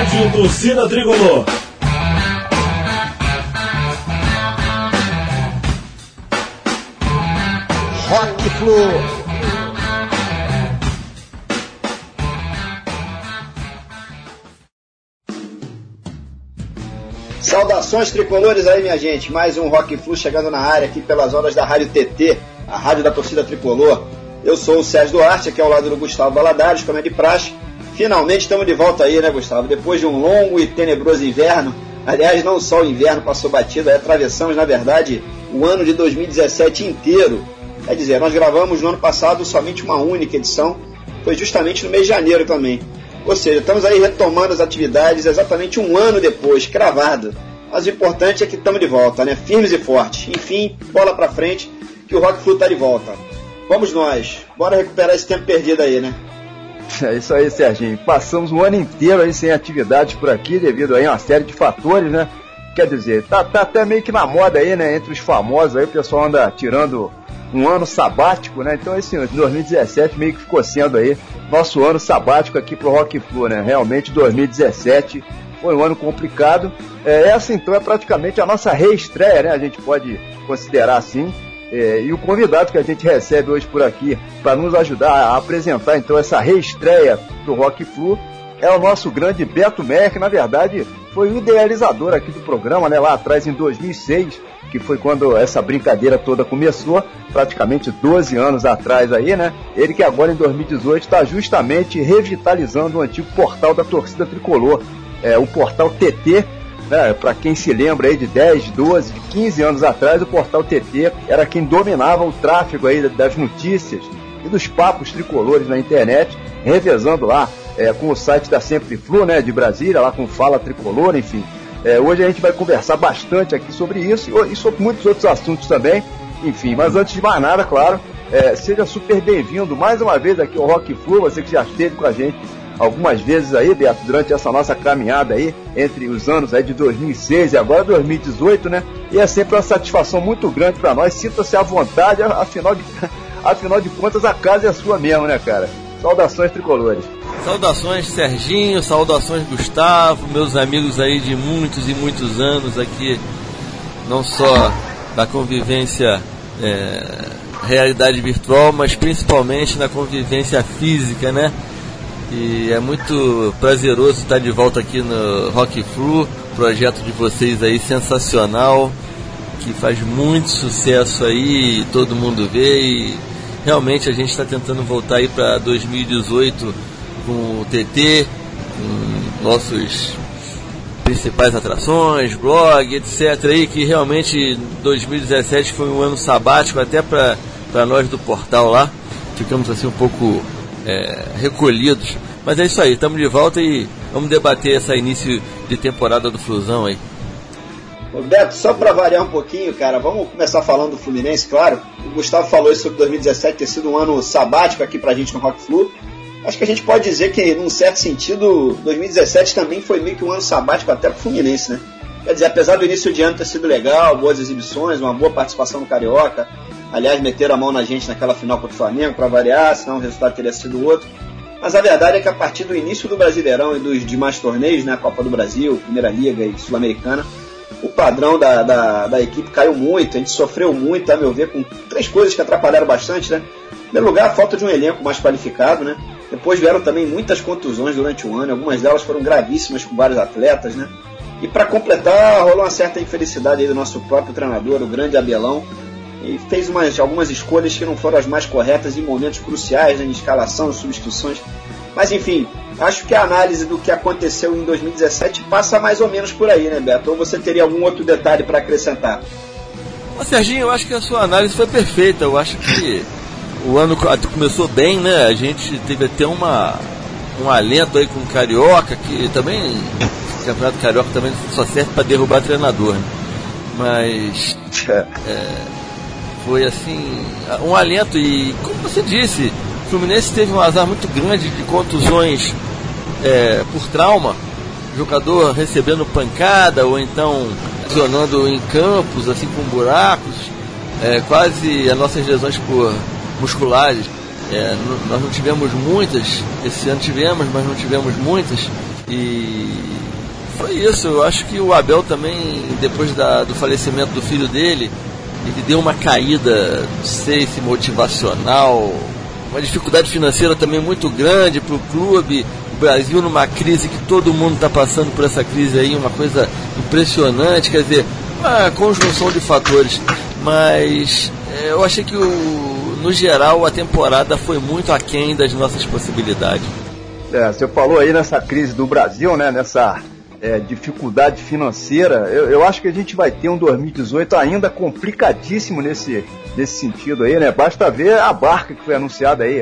Rádio Torcida Tricolor. Rock Flu. Saudações tricolores aí, minha gente. Mais um Rock Flu chegando na área aqui pelas ondas da Rádio TT, a rádio da torcida tricolor. Eu sou o Sérgio Duarte, aqui ao lado do Gustavo Baladares, como é de praxe. Finalmente estamos de volta aí, né, Gustavo? Depois de um longo e tenebroso inverno. Aliás, não só o inverno passou batido, atravessamos, na verdade, o ano de 2017 inteiro. Quer dizer, nós gravamos no ano passado somente uma única edição, foi justamente no mês de janeiro também. Ou seja, estamos aí retomando as atividades exatamente um ano depois, cravado. Mas o importante é que estamos de volta, né? Firmes e fortes. Enfim, bola pra frente, que o Rock Flu está de volta. Vamos nós, bora recuperar esse tempo perdido aí, né? É isso aí, Serginho. Passamos o ano inteiro aí sem atividades por aqui, devido aí a uma série de fatores, né? Quer dizer, tá até meio que na moda aí, né? Entre os famosos aí, o pessoal anda tirando um ano sabático, né? Então esse 2017 meio que ficou sendo aí nosso ano sabático aqui pro Rock Flu, né? Realmente 2017 foi um ano complicado. Essa então é praticamente a nossa reestreia, né? A gente pode considerar assim. E o convidado que a gente recebe hoje por aqui para nos ajudar a apresentar então essa reestreia do Rock Flu é o nosso grande Beto Meyer, que na verdade foi o idealizador aqui do programa, né? Lá atrás em 2006, que foi quando essa brincadeira toda começou, praticamente 12 anos atrás aí, né? Ele que agora em 2018 está justamente revitalizando o antigo portal da torcida tricolor, o portal TT, né? Para quem se lembra aí de 10, 12, 15 anos atrás, o portal TT era quem dominava o tráfego aí das notícias e dos papos tricolores na internet, revezando lá com o site da Sempre Flu, né, de Brasília, lá com Fala Tricolor, enfim. Hoje a gente vai conversar bastante aqui sobre isso e sobre muitos outros assuntos também, enfim. Mas antes de mais nada, claro, seja super bem-vindo mais uma vez aqui ao Rock Flu, você que já esteve com a gente algumas vezes aí, Beto, durante essa nossa caminhada aí, entre os anos aí de 2006 e agora 2018, né? E é sempre uma satisfação muito grande para nós, sinta-se à vontade, afinal de contas a casa é sua mesmo, né, cara? Saudações tricolores. Saudações Serginho, saudações Gustavo, meus amigos aí de muitos e muitos anos aqui, não só da convivência realidade virtual, mas principalmente na convivência física, né? E é muito prazeroso estar de volta aqui no Rock Flu, projeto de vocês aí sensacional, que faz muito sucesso aí, todo mundo vê, e realmente a gente está tentando voltar aí para 2018 com o TT, com nossos principais atrações, blog, etc. aí, que realmente 2017 foi um ano sabático até para nós do portal lá, ficamos assim um pouco recolhidos, mas é isso aí, estamos de volta e vamos debater esse início de temporada do Flusão aí. Beto, só para variar um pouquinho, cara, vamos começar falando do Fluminense, claro. O Gustavo falou isso sobre 2017 ter sido um ano sabático aqui pra gente no Rock Flu. Acho que a gente pode dizer que, num certo sentido, 2017 também foi meio que um ano sabático até pro Fluminense, né? Quer dizer, apesar do início de ano ter sido legal, boas exibições, uma boa participação no Carioca, aliás, meteram a mão na gente naquela final contra o Flamengo, para variar, senão o resultado teria sido outro. Mas a verdade é que a partir do início do Brasileirão e dos demais torneios, né, a Copa do Brasil, Primeira Liga e Sul-Americana, o padrão da equipe caiu muito, a gente sofreu muito, a meu ver, com 3 coisas que atrapalharam bastante, né? Em primeiro lugar, a falta de um elenco mais qualificado, né? Depois vieram também muitas contusões durante o ano, algumas delas foram gravíssimas com vários atletas, né? E para completar, rolou uma certa infelicidade aí do nosso próprio treinador, o grande Abelão, e fez algumas escolhas que não foram as mais corretas em momentos cruciais, né, em escalação, substituições. Mas enfim, acho que a análise do que aconteceu em 2017 passa mais ou menos por aí, né, Beto? Ou você teria algum outro detalhe para acrescentar? Serginho, eu acho que a sua análise foi perfeita. Eu acho que o ano começou bem, né? A gente teve até um alento aí com o Carioca, que também, o Campeonato Carioca também só serve para derrubar treinador, né? Mas foi assim, um alento. E como você disse, o Fluminense teve um azar muito grande de contusões por trauma, jogador recebendo pancada ou então lesionando em campos, assim, com buracos, quase as nossas lesões musculares. Nós não tivemos muitas, esse ano tivemos, mas não tivemos muitas, E foi isso. Eu acho que o Abel também, depois do falecimento do filho dele, ele deu uma caída, não sei se motivacional, uma dificuldade financeira também muito grande para o clube. O Brasil numa crise que todo mundo está passando por essa crise aí, uma coisa impressionante, quer dizer, uma conjunção de fatores. Mas eu achei que, no geral, a temporada foi muito aquém das nossas possibilidades. Você falou aí nessa crise do Brasil, né, nessa dificuldade financeira. Eu acho que a gente vai ter um 2018 ainda complicadíssimo nesse sentido aí, né? Basta ver a barca que foi anunciada aí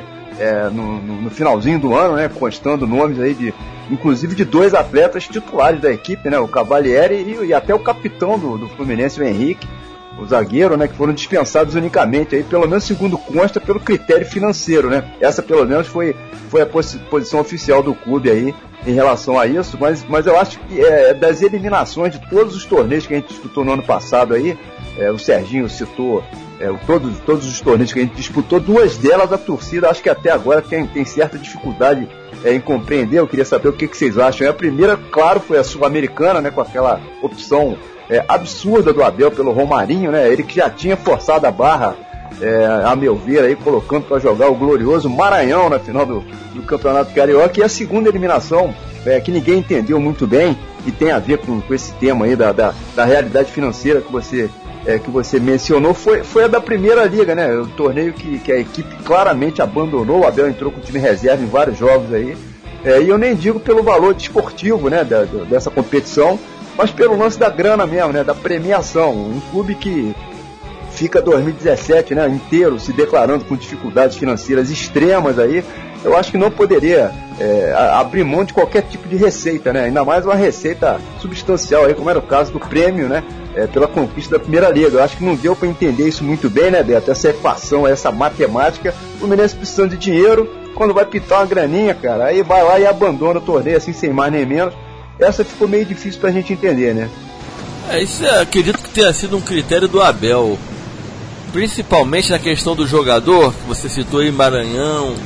no finalzinho do ano, né? Constando nomes aí inclusive de 2 atletas titulares da equipe, né? O Cavalieri e até o capitão do Fluminense, o Henrique, o zagueiro, né? Que foram dispensados unicamente aí, pelo menos segundo consta, pelo critério financeiro, né? Essa pelo menos foi a posição oficial do clube aí em relação a isso, mas eu acho que das eliminações de todos os torneios que a gente disputou no ano passado aí, o Serginho citou todos os torneios que a gente disputou, 2 delas a torcida acho que até agora tem certa dificuldade em compreender. Eu queria saber o que vocês acham. A primeira, claro, foi a Sul-Americana, né, com aquela opção absurda do Abel pelo Romarinho, né, ele que já tinha forçado a barra, a meu ver, aí, colocando para jogar o glorioso Maranhão na final do Campeonato Carioca. E a segunda eliminação, que ninguém entendeu muito bem, e tem a ver com esse tema aí da realidade financeira que você mencionou, foi a da Primeira Liga, né? O torneio que a equipe claramente abandonou. O Abel entrou com o time reserva em vários jogos aí, e eu nem digo pelo valor desportivo, né, dessa competição, mas pelo lance da grana mesmo, né, da premiação. Um clube que fica 2017, né, inteiro se declarando com dificuldades financeiras extremas aí, eu acho que não poderia abrir mão de qualquer tipo de receita, né? Ainda mais uma receita substancial aí, como era o caso do prêmio, né? Pela conquista da Primeira Liga. Eu acho que não deu para entender isso muito bem, né, Beto? Essa equação, essa matemática. O Fluminense precisando de dinheiro, quando vai pintar uma graninha, cara, aí vai lá e abandona o torneio assim, sem mais nem menos. Essa ficou meio difícil pra gente entender, né? Isso acredito que tenha sido um critério do Abel, principalmente na questão do jogador, que você citou aí, Maranhão.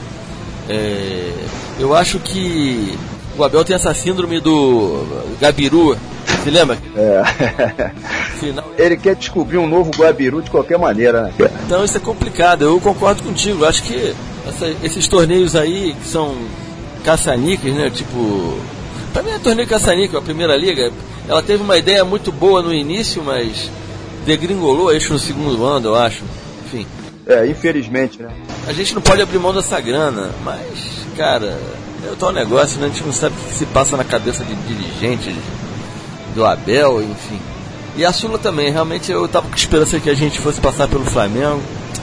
Eu acho que o Abel tem essa síndrome do Gabiru, se lembra? Ele quer descobrir um novo Gabiru de qualquer maneira, né? Então isso é complicado, eu concordo contigo. Eu acho que esses torneios aí que são caça-níqueis, né? Tipo, pra mim é torneio caça-níquel, a Primeira Liga. Ela teve uma ideia muito boa no início, mas degringolou aí no segundo ano, eu acho. Enfim. Infelizmente, né? A gente não pode abrir mão dessa grana, mas, cara, é o tal negócio, né? A gente não sabe o que se passa na cabeça de dirigente do Abel, enfim. E a Sula também, realmente eu tava com esperança que a gente fosse passar pelo Flamengo.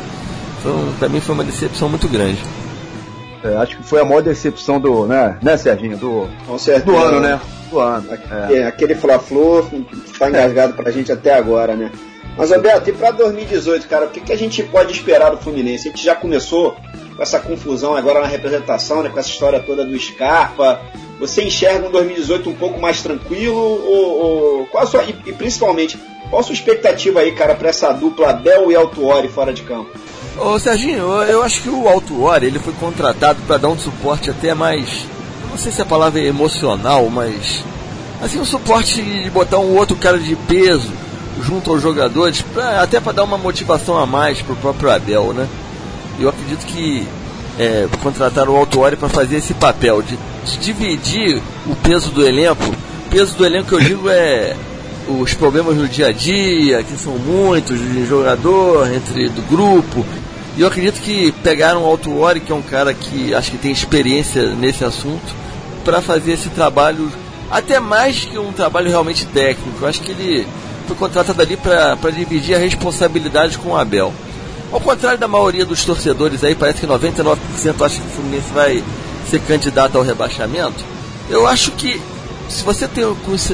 Pra mim foi uma decepção muito grande. Acho que foi a maior decepção né, Serginho? Do ano, né? Do ano. Aquele Fla-Flu tá engasgado pra gente até agora, né? Mas, Alberto, e para 2018, cara, o que a gente pode esperar do Fluminense? A gente já começou com essa confusão agora na representação, né, com essa história toda do Scarpa. Você enxerga um 2018 um pouco mais tranquilo? E principalmente, qual a sua expectativa aí, cara, para essa dupla Abel e Autuori fora de campo? Ô, Serginho, eu acho que o Autuori, ele foi contratado para dar um suporte até mais, não sei se a palavra é emocional, mas assim, um suporte de botar um outro cara de peso junto aos jogadores, até para dar uma motivação a mais pro próprio Abel, né? Eu acredito que contrataram o Autuori para fazer esse papel de dividir o peso do elenco. O peso do elenco que eu digo é os problemas no dia a dia, que são muitos de jogador, do grupo. E eu acredito que pegaram o Autuori, que é um cara que acho que tem experiência nesse assunto, para fazer esse trabalho, até mais que um trabalho realmente técnico. Eu acho que ele foi contratado ali para dividir a responsabilidade com o Abel. Ao contrário da maioria dos torcedores aí, parece que 99% acha que o Fluminense vai ser candidato ao rebaixamento. Eu acho que se você tem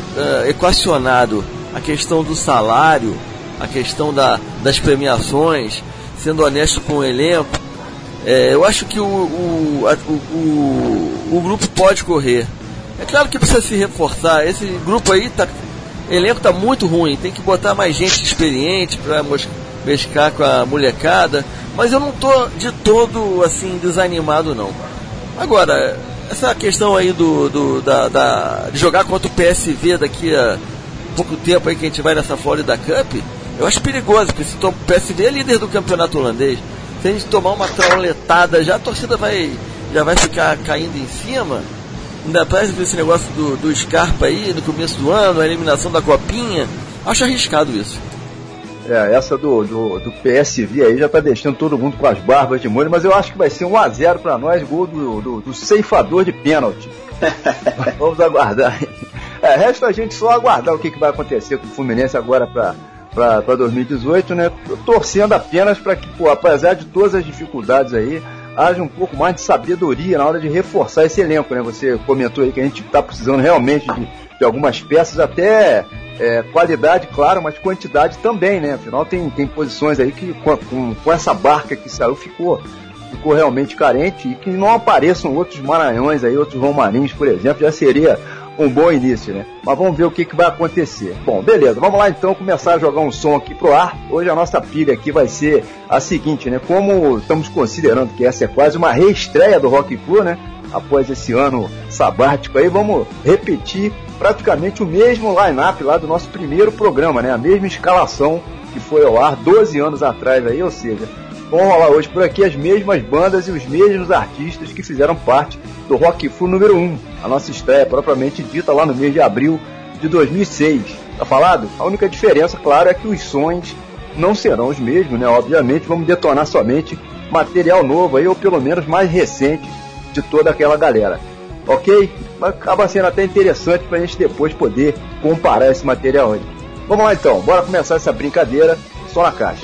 equacionado a questão do salário, a questão das premiações, sendo honesto com o elenco, eu acho que o grupo pode correr. É claro que precisa se reforçar. Esse grupo aí elenco está muito ruim, tem que botar mais gente experiente para mesclar com a molecada, mas eu não estou de todo assim desanimado não. Agora, essa questão aí de jogar contra o PSV daqui a pouco tempo aí que a gente vai nessa Florida Cup, eu acho perigoso, porque se o PSV é líder do campeonato holandês. Se a gente tomar uma trauletada já, a torcida já vai ficar caindo em cima. Ainda parece esse negócio do Scarpa aí no começo do ano, a eliminação da Copinha. Acho arriscado isso. Essa do PSV aí já tá deixando todo mundo com as barbas de molho, mas eu acho que vai ser 1-0 para nós, gol do ceifador de pênalti. Vamos aguardar. Resta a gente só aguardar o que vai acontecer com o Fluminense agora para 2018, né? Torcendo apenas para que, apesar de todas as dificuldades aí, haja um pouco mais de sabedoria na hora de reforçar esse elenco, né? Você comentou aí que a gente está precisando realmente de algumas peças, até qualidade, claro, mas quantidade também, né? Afinal, tem posições aí que com essa barca que saiu ficou realmente carente, e que não apareçam outros Maranhões aí, outros Romarinhos, por exemplo, já seria um bom início, né? Mas vamos ver o que vai acontecer. Bom, beleza, vamos lá então começar a jogar um som aqui pro ar. Hoje a nossa pilha aqui vai ser a seguinte, né? Como estamos considerando que essa é quase uma reestreia do Rock Flu, né? Após esse ano sabático aí, vamos repetir praticamente o mesmo line-up lá do nosso primeiro programa, né? A mesma escalação que foi ao ar 12 anos atrás aí, ou seja, vão rolar hoje por aqui as mesmas bandas e os mesmos artistas que fizeram parte do Rock Flu número 1, a nossa estreia propriamente dita lá no mês de abril de 2006. Tá falado? A única diferença, claro, é que os sons não serão os mesmos, né? Obviamente vamos detonar somente material novo aí, ou pelo menos mais recente de toda aquela galera. Ok? Mas acaba sendo até interessante pra gente depois poder comparar esse material aí. Vamos lá então, bora começar essa brincadeira só na caixa.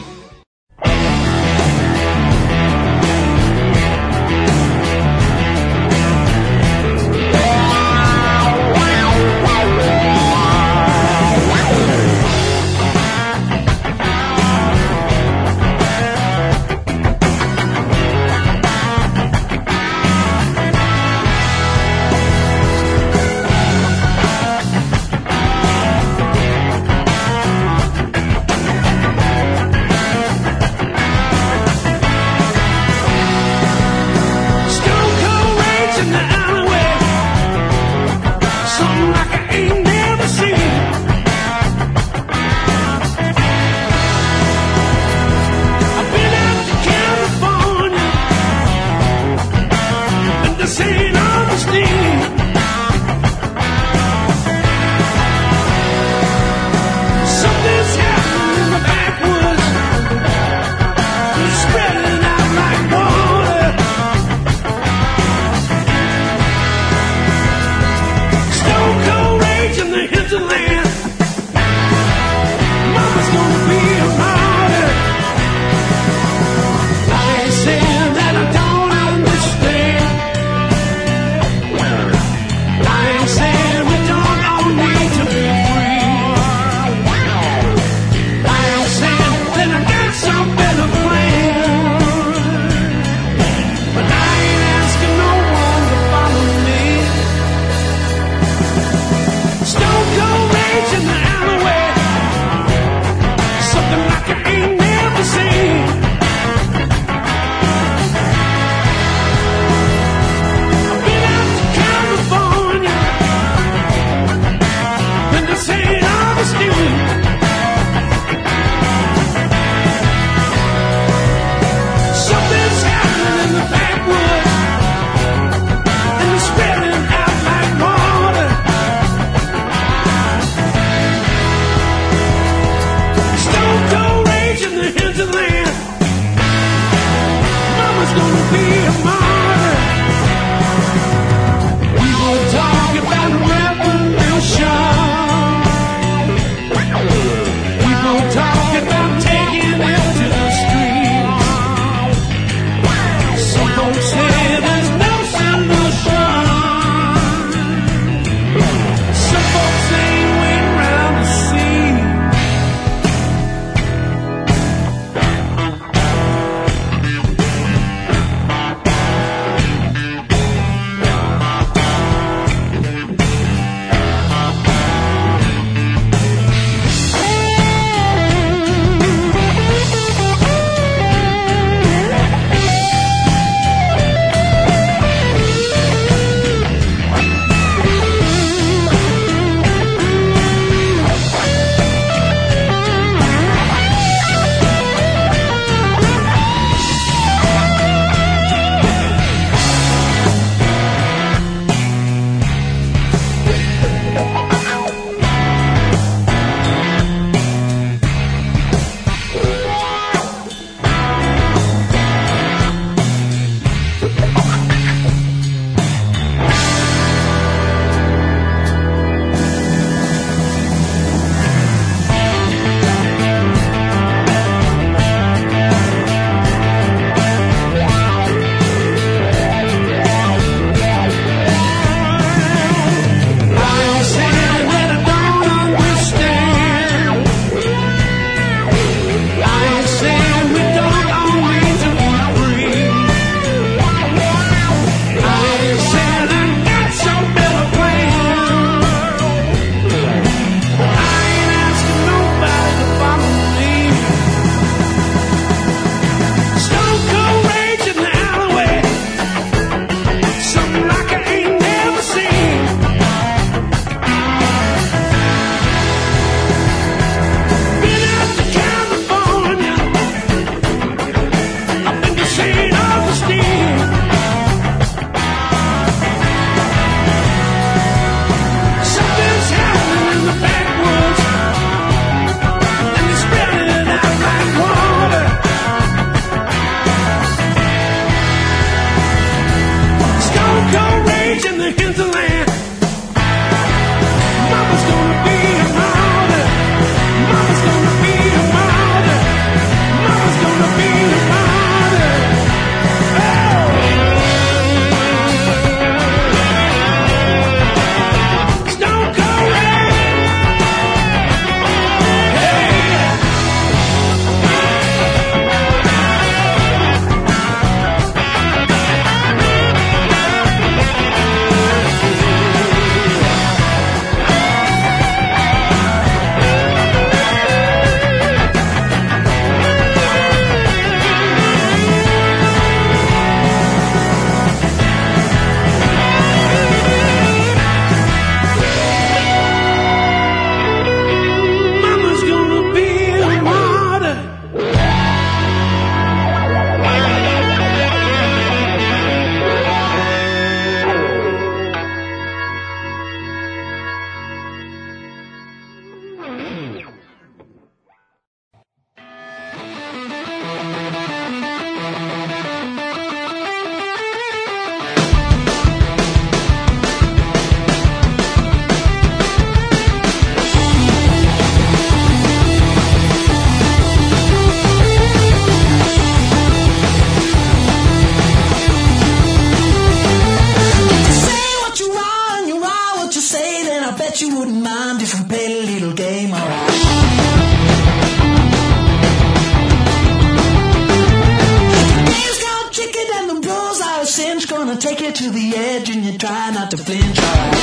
to the edge and you try not to flinch. Alright.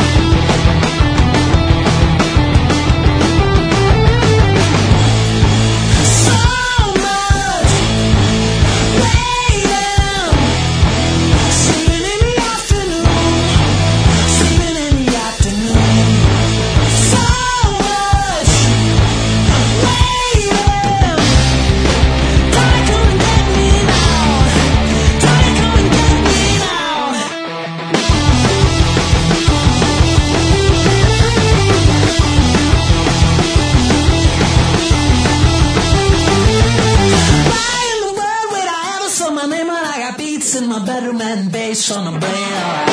On the brain, alright.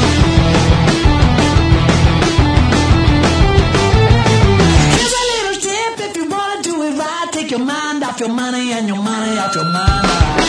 Here's a little tip if you wanna do it right. Take your mind off your money and your money off your mind, alright.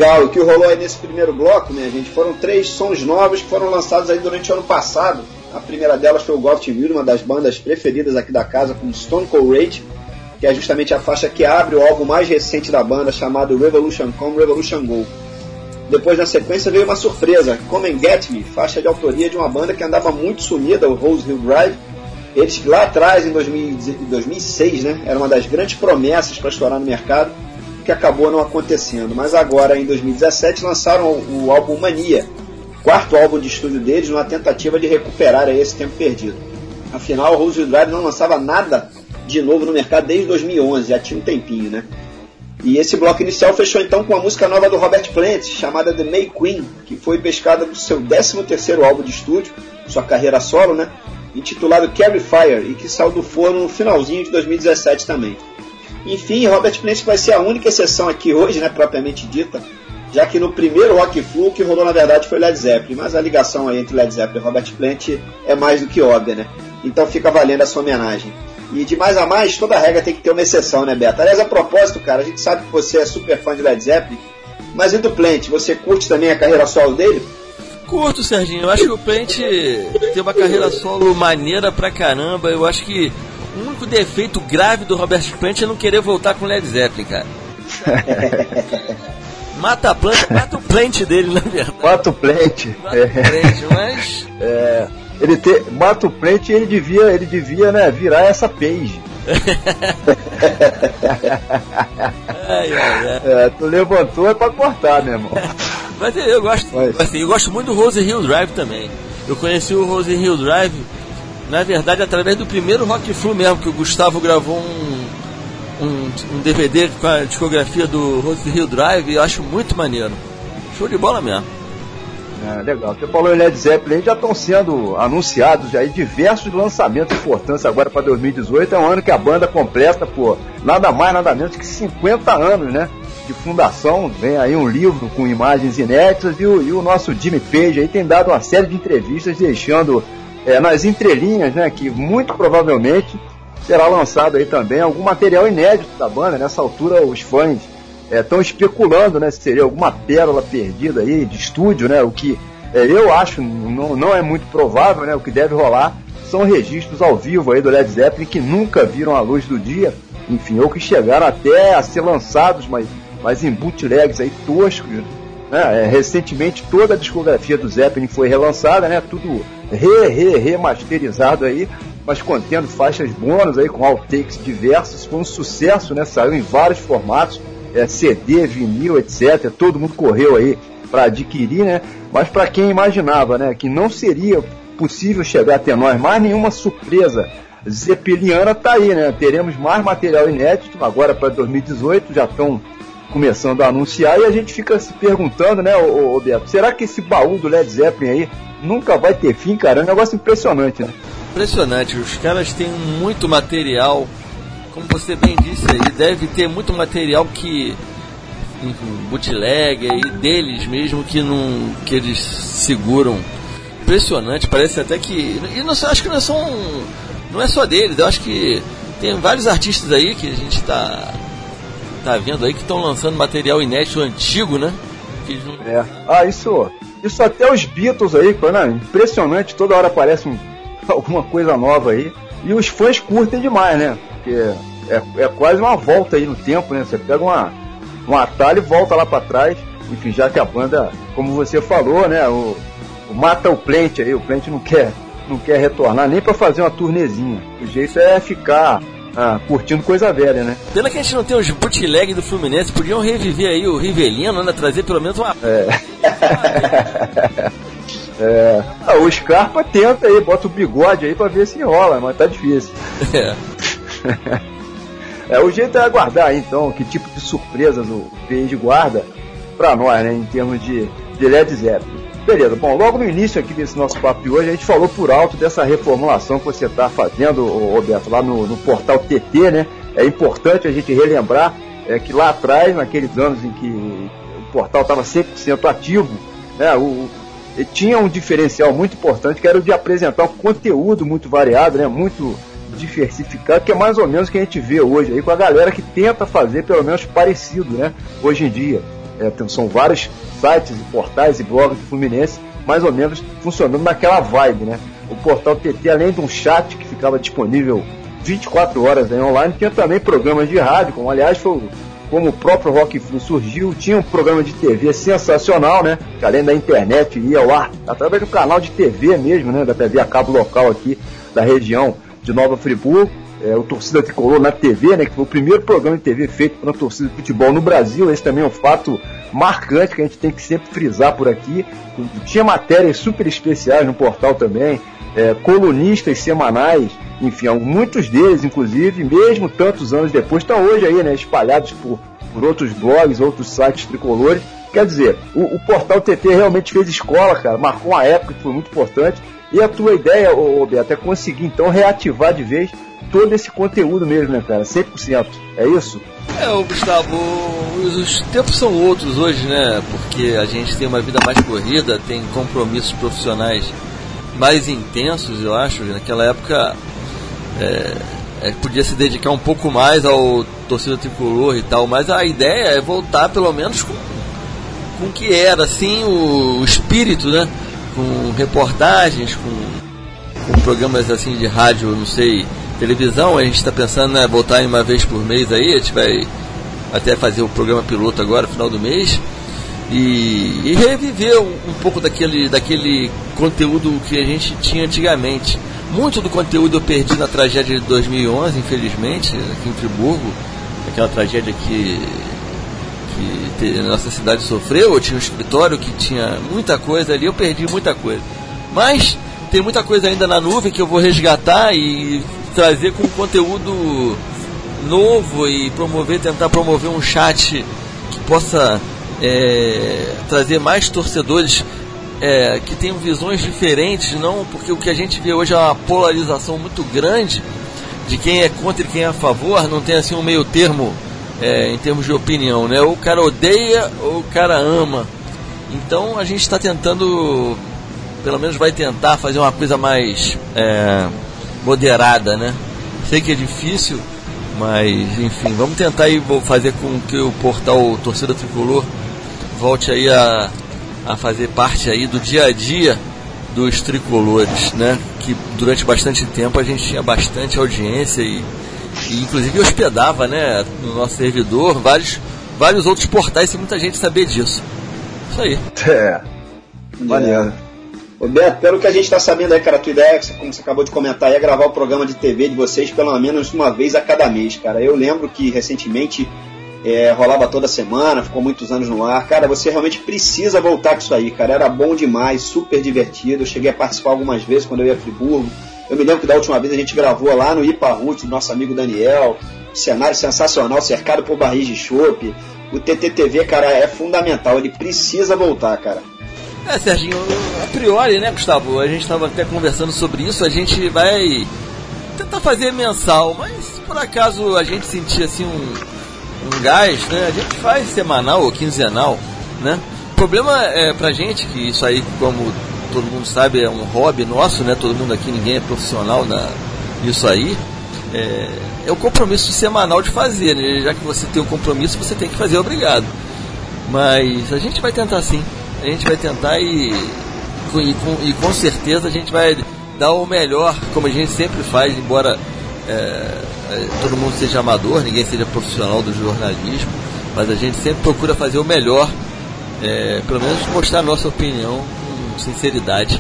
Legal, o que rolou aí nesse primeiro bloco, né, gente, foram 3 sons novos que foram lançados aí durante o ano passado. A primeira delas foi o Goth Will, uma das bandas preferidas aqui da casa, com Stone Cold Rage, que é justamente a faixa que abre o álbum mais recente da banda, chamado Revolution Come, Revolution Go. Depois, na sequência, veio uma surpresa, Come and Get Me, faixa de autoria de uma banda que andava muito sumida, o Rose Hill Drive. Eles lá atrás, em 2006, né, era uma das grandes promessas para estourar no mercado, que acabou não acontecendo. Mas agora, em 2017, lançaram o álbum Mania, quarto álbum de estúdio deles, numa tentativa de recuperar aí esse tempo perdido. Afinal, o Rose Hill Drive não lançava nada de novo no mercado desde 2011, já tinha um tempinho, né? E esse bloco inicial fechou então com uma música nova do Robert Plant, chamada The May Queen, que foi pescada do seu 13º álbum de estúdio, sua carreira solo, né? Intitulado Carry Fire, e que saiu do forno no finalzinho de 2017 também. Enfim, Robert Plant vai ser a única exceção aqui hoje, né, propriamente dita, já que no primeiro Rock Flu que rolou na verdade foi Led Zeppelin, mas a ligação aí entre Led Zeppelin e Robert Plant é mais do que óbvia, né? Então fica valendo essa homenagem. E de mais a mais, toda regra tem que ter uma exceção, né, Beto? Aliás, a propósito, cara, a gente sabe que você é super fã de Led Zeppelin, mas e do Plant? Você curte também a carreira solo dele? Curto, Serginho. Eu acho que o Plant tem uma carreira solo maneira pra caramba. Eu acho que o único defeito grave do Robert Plant é não querer voltar com Led Zeppelin, cara. Mata a planta, mata o Plant dele, na verdade. Mata o Plant. Mata o Plant, mas... Mata o Plant e ele devia, né, virar essa page. Tu levantou é pra cortar, meu irmão. Mas eu gosto, assim, eu gosto muito do Rose Hill Drive também. Eu conheci o Rose Hill Drive, na verdade, através do primeiro Rock Flu mesmo, que o Gustavo gravou um DVD com a discografia do Rose Hill Drive, e eu acho muito maneiro. Show de bola mesmo. Legal. Você falou em Led Zeppelin, já estão sendo anunciados aí diversos lançamentos importantes agora para 2018. É um ano que a banda completa por nada mais, nada menos que 50 anos, né, de fundação. Vem aí um livro com imagens inéditas e o nosso Jimmy Page aí tem dado uma série de entrevistas deixando nas entrelinhas, né, que muito provavelmente será lançado aí também algum material inédito da banda. Nessa altura os fãs estão especulando, né, se seria alguma pérola perdida aí de estúdio, né, o que eu acho não é muito provável, né, o que deve rolar são registros ao vivo aí do Led Zeppelin que nunca viram a luz do dia, enfim, ou que chegaram até a ser lançados, mas em bootlegs aí toscos, né. Recentemente toda a discografia do Zeppelin foi relançada, né, tudo remasterizado aí, mas contendo faixas bônus aí com outtakes diversos. Foi um sucesso, né, saiu em vários formatos, CD, vinil, etc. Todo mundo correu aí para adquirir, né? Mas para quem imaginava, né, que não seria possível chegar até nós mais nenhuma surpresa zeppeliana, tá aí, né? Teremos mais material inédito agora para 2018, já estão começando a anunciar, e a gente fica se perguntando, né, ô Beto, será que esse baú do Led Zeppelin aí nunca vai ter fim, cara? É um negócio impressionante, né? Impressionante, os caras têm muito material. Como você bem disse aí, deve ter muito material que bootleg aí deles mesmo que eles seguram. Impressionante, parece até que, e não, acho que não é só deles. Eu acho que tem vários artistas aí que a gente tá vendo aí que estão lançando material inédito antigo, né? Isso até os Beatles aí, né? Impressionante, toda hora aparece alguma coisa nova aí, e os fãs curtem demais, né? Porque é quase uma volta aí no tempo, né? Você pega um atalho e volta lá pra trás. Enfim, já que a banda, como você falou, né, o mata o Plant aí, o Plant não quer retornar nem pra fazer uma turnezinha. O jeito é ficar curtindo coisa velha, né? Pena que a gente não tem os bootleg do Fluminense, podiam reviver aí o Rivelino, né, trazer pelo menos uma... O Scarpa tenta aí, bota o bigode aí pra ver se rola, mas tá difícil. O jeito é aguardar aí, então, que tipo de surpresas o Page guarda pra nós, né, em termos de Led Zeppelin. Beleza, bom, logo no início aqui desse nosso papo de hoje, a gente falou por alto dessa reformulação que você está fazendo, Roberto, lá no portal TT, né? É importante a gente relembrar que lá atrás, naqueles anos em que o portal estava 100% ativo, né, tinha um diferencial muito importante, que era o de apresentar um conteúdo muito variado, né, muito diversificado, que é mais ou menos o que a gente vê hoje aí com a galera que tenta fazer pelo menos parecido, né, hoje em dia. São vários sites e portais e blogs do Fluminense, mais ou menos funcionando naquela vibe, né? O portal TT, além de um chat que ficava disponível 24 horas aí online, tinha também programas de rádio, como aliás foi como o próprio Rock Flu surgiu, tinha um programa de TV sensacional, né? Que além da internet ia ao ar através do canal de TV mesmo, né? Da TV a cabo local aqui da região de Nova Friburgo. O Torcida Tricolor na TV, né? Que foi o primeiro programa de TV feito pela torcida de futebol no Brasil. Esse também é um fato marcante que a gente tem que sempre frisar por aqui. Tinha matérias super especiais no portal também, colunistas semanais, enfim, muitos deles, inclusive, mesmo tantos anos depois, estão hoje aí, né, espalhados por outros blogs, outros sites tricolores. Quer dizer, o portal TT realmente fez escola, cara, marcou uma época que foi muito importante. E a tua ideia, Beto, é conseguir então reativar de vez todo esse conteúdo mesmo, né, cara? 100%. É isso? Gustavo, os tempos são outros hoje, né? Porque a gente tem uma vida mais corrida, tem compromissos profissionais mais intensos, eu acho. Naquela época podia se dedicar um pouco mais ao torcida tricolor e tal, mas a ideia é voltar pelo menos com o que era, assim, o espírito, né? Com reportagens, com programas assim de rádio, não sei, televisão. A gente está pensando, né, voltar em uma vez por mês aí. A gente vai até fazer o programa piloto agora, final do mês, e reviver um pouco daquele conteúdo que a gente tinha antigamente. Muito do conteúdo eu perdi na tragédia de 2011, infelizmente, aqui em Friburgo, aquela tragédia que a nossa cidade sofreu. Eu tinha um escritório que tinha muita coisa ali, eu perdi muita coisa, mas tem muita coisa ainda na nuvem que eu vou resgatar e trazer com conteúdo novo e tentar promover um chat que possa trazer mais torcedores que tenham visões diferentes, não, porque o que a gente vê hoje é uma polarização muito grande de quem é contra e quem é a favor. Não tem assim um meio termo em termos de opinião, né? Ou o cara odeia ou o cara ama. Então a gente está tentando, pelo menos vai tentar fazer uma coisa mais moderada, né? Sei que é difícil, mas enfim, vamos tentar aí fazer com que o portal Torcida Tricolor volte aí a fazer parte aí do dia a dia dos tricolores, né? Que durante bastante tempo a gente tinha bastante audiência e inclusive hospedava, né, no nosso servidor vários outros portais, sem muita gente saber disso. Isso aí. Maneiro. Ô Beto, pelo que a gente está sabendo aí, cara, a tua ideia, como você acabou de comentar, é gravar o programa de TV de vocês pelo menos uma vez a cada mês, cara. Eu lembro que recentemente rolava toda semana, ficou muitos anos no ar. Cara, você realmente precisa voltar com isso aí, cara. Era bom demais, super divertido. Eu cheguei a participar algumas vezes quando eu ia a Friburgo. Eu me lembro que da última vez a gente gravou lá no Iparrut, do nosso amigo Daniel. Cenário sensacional, cercado por barris de chopp. O TTTV, cara, é fundamental. Ele precisa voltar, cara. Serginho, a priori, né, Gustavo? A gente estava até conversando sobre isso. A gente vai tentar fazer mensal, mas se por acaso a gente sentir assim um gás, né, a gente faz semanal ou quinzenal, né? O problema é pra gente que isso aí, como todo mundo sabe, é um hobby nosso, né? Todo mundo aqui, ninguém é profissional nisso aí. É o compromisso semanal de fazer, né? Já que você tem um compromisso, você tem que fazer, obrigado. Mas a gente vai tentar sim. A gente vai tentar e com certeza a gente vai dar o melhor, como a gente sempre faz, embora todo mundo seja amador, ninguém seja profissional do jornalismo, mas a gente sempre procura fazer o melhor, pelo menos mostrar a nossa opinião com sinceridade.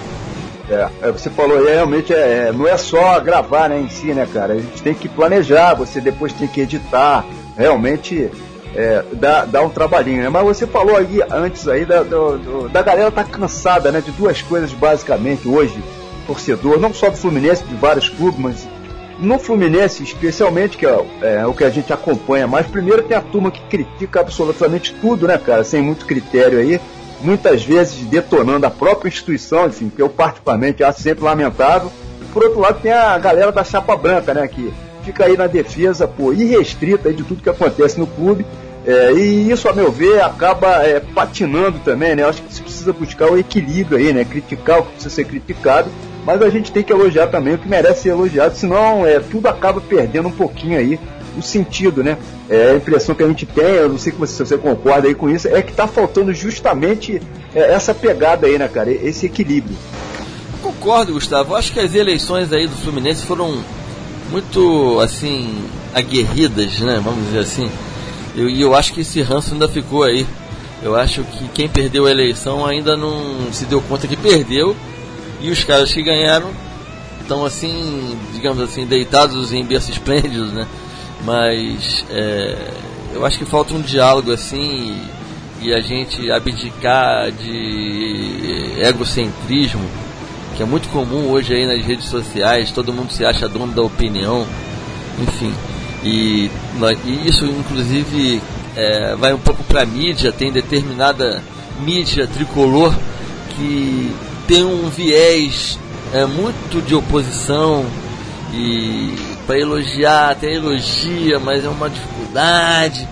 Você falou aí, realmente não é só gravar, né, em si, né, cara? A gente tem que planejar, você depois tem que editar, realmente dá um trabalhinho, né? Mas você falou aí antes aí da galera tá cansada, né, de duas coisas basicamente hoje, torcedor, não só do Fluminense, de vários clubes, mas no Fluminense especialmente, que é o que a gente acompanha mais. Primeiro tem a turma que critica absolutamente tudo, né, cara, sem muito critério aí, muitas vezes detonando a própria instituição, enfim, que eu particularmente acho sempre lamentável. E por outro lado tem a galera da chapa branca, né, que fica aí na defesa, irrestrita aí de tudo que acontece no clube, e isso, a meu ver, acaba patinando também, né? Eu acho que você precisa buscar o equilíbrio aí, né? Criticar o que precisa ser criticado, mas a gente tem que elogiar também o que merece ser elogiado, senão tudo acaba perdendo um pouquinho aí o sentido, né? A impressão que a gente tem, eu não sei se você concorda aí com isso, é que tá faltando justamente essa pegada aí, né, cara? Esse equilíbrio. Concordo, Gustavo. Eu acho que as eleições aí do Fluminense foram muito, assim, aguerridas, né? Vamos dizer assim. E eu acho que esse ranço ainda ficou aí. Eu acho que quem perdeu a eleição ainda não se deu conta que perdeu. E os caras que ganharam estão, assim, digamos assim, deitados em berços esplêndidos, né? Mas eu acho que falta um diálogo, assim, e a gente abdicar de egocentrismo, que é muito comum hoje aí nas redes sociais. Todo mundo se acha dono da opinião, enfim. E isso, inclusive, vai um pouco para a mídia. Tem determinada mídia tricolor que tem um viés muito de oposição, e para elogiar até elogia, mas é uma dificuldade.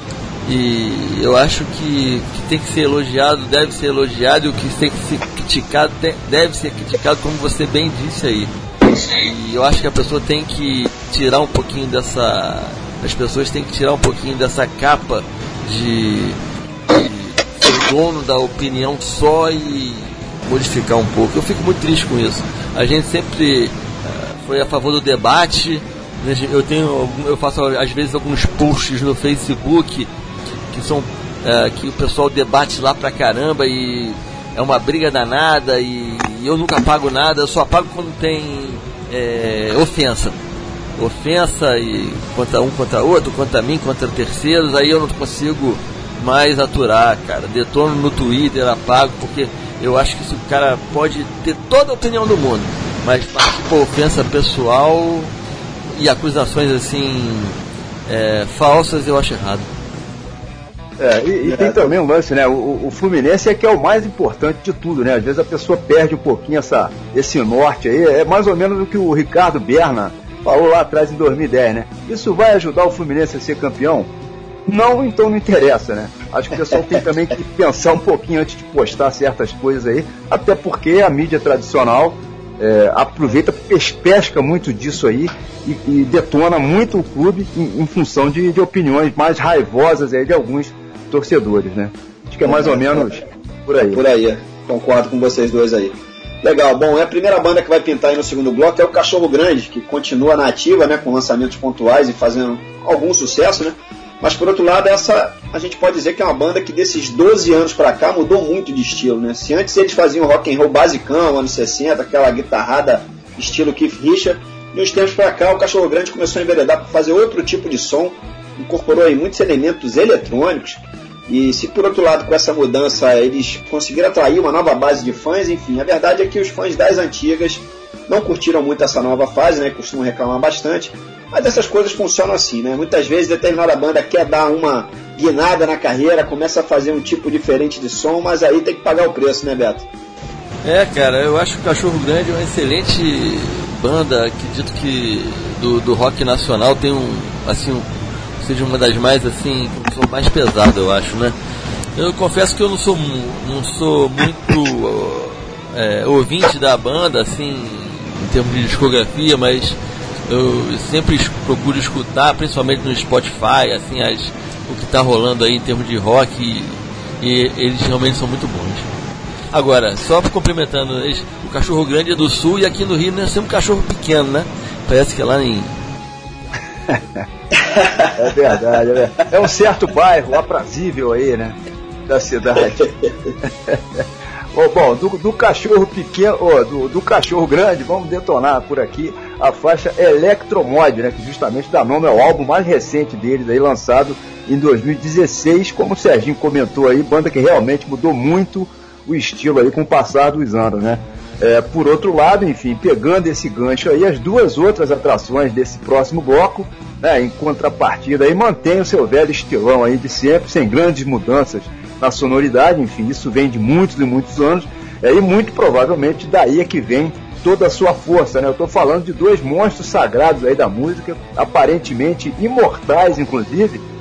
E eu acho que tem que ser elogiado deve ser elogiado, e o que tem que ser criticado deve ser criticado, como você bem disse aí. E eu acho que a pessoa tem que tirar um pouquinho as pessoas têm que tirar um pouquinho dessa capa de ser dono da opinião só e modificar um pouco. Eu fico muito triste com isso. A gente sempre foi a favor do debate. Eu faço às vezes alguns posts no Facebook que são que o pessoal debate lá pra caramba, e é uma briga danada, e eu nunca pago nada. Eu só pago quando tem ofensa, e contra um, contra outro, contra mim, contra terceiros. Aí eu não consigo mais aturar, cara. Detono no Twitter, apago, porque eu acho que o cara pode ter toda a opinião do mundo, mas partir por ofensa pessoal e acusações assim falsas, eu acho errado. E tem também um lance, né? O Fluminense é que é o mais importante de tudo, né? Às vezes a pessoa perde um pouquinho esse norte aí. É mais ou menos o que o Ricardo Berna falou lá atrás em 2010, né? Isso vai ajudar o Fluminense a ser campeão? Não, então não interessa, né? Acho que o pessoal tem também que pensar um pouquinho antes de postar certas coisas aí, até porque a mídia tradicional aproveita, pesca muito disso aí e detona muito o clube em função de opiniões mais raivosas aí de alguns torcedores, né? Acho que é mais ou menos por aí. Por aí, concordo com vocês dois aí. Legal, bom, a primeira banda que vai pintar aí no segundo bloco é o Cachorro Grande, que continua na ativa, né, com lançamentos pontuais e fazendo algum sucesso, né? Mas por outro lado, essa a gente pode dizer que é uma banda que desses 12 anos pra cá mudou muito de estilo, né? Se antes eles faziam rock and roll basicão, anos 60, aquela guitarrada estilo Keith Richards, de uns tempos pra cá o Cachorro Grande começou a enveredar para fazer outro tipo de som, incorporou aí muitos elementos eletrônicos. E se por outro lado com essa mudança eles conseguiram atrair uma nova base de fãs, enfim, a verdade é que os fãs das antigas não curtiram muito essa nova fase, né? Costumam reclamar bastante. Mas essas coisas funcionam assim, né? Muitas vezes determinada banda quer dar uma guinada na carreira, começa a fazer um tipo diferente de som, mas aí tem que pagar o preço, né, Beto? Cara, eu acho que o Cachorro Grande é uma excelente banda. Acredito que do rock nacional tem seja uma das mais, assim, mais pesada, eu acho, né? Eu confesso que eu não sou muito ouvinte da banda, assim, em termos de discografia, mas eu sempre procuro escutar, principalmente no Spotify, assim, o que está rolando aí em termos de rock, e eles realmente são muito bons. Agora, só complementando, o Cachorro Grande é do Sul, e aqui no Rio nós temos um cachorro pequeno, né? Parece que é lá em... É verdade, é um certo bairro aprazível aí, né, da cidade. Bom, do cachorro pequeno, do cachorro grande, vamos detonar por aqui a faixa Electromod, né, que justamente dá nome ao álbum mais recente deles, aí, lançado em 2016, como o Serginho comentou aí, banda que realmente mudou muito o estilo aí com o passar dos anos, né. Por outro lado, enfim, pegando esse gancho aí, as duas outras atrações desse próximo bloco, né, em contrapartida, aí, mantém o seu velho estilão aí de sempre, sem grandes mudanças na sonoridade. Enfim, isso vem de muitos e muitos anos, e muito provavelmente daí é que vem toda a sua força, né? Eu estou falando de dois monstros sagrados aí da música, aparentemente imortais, inclusive,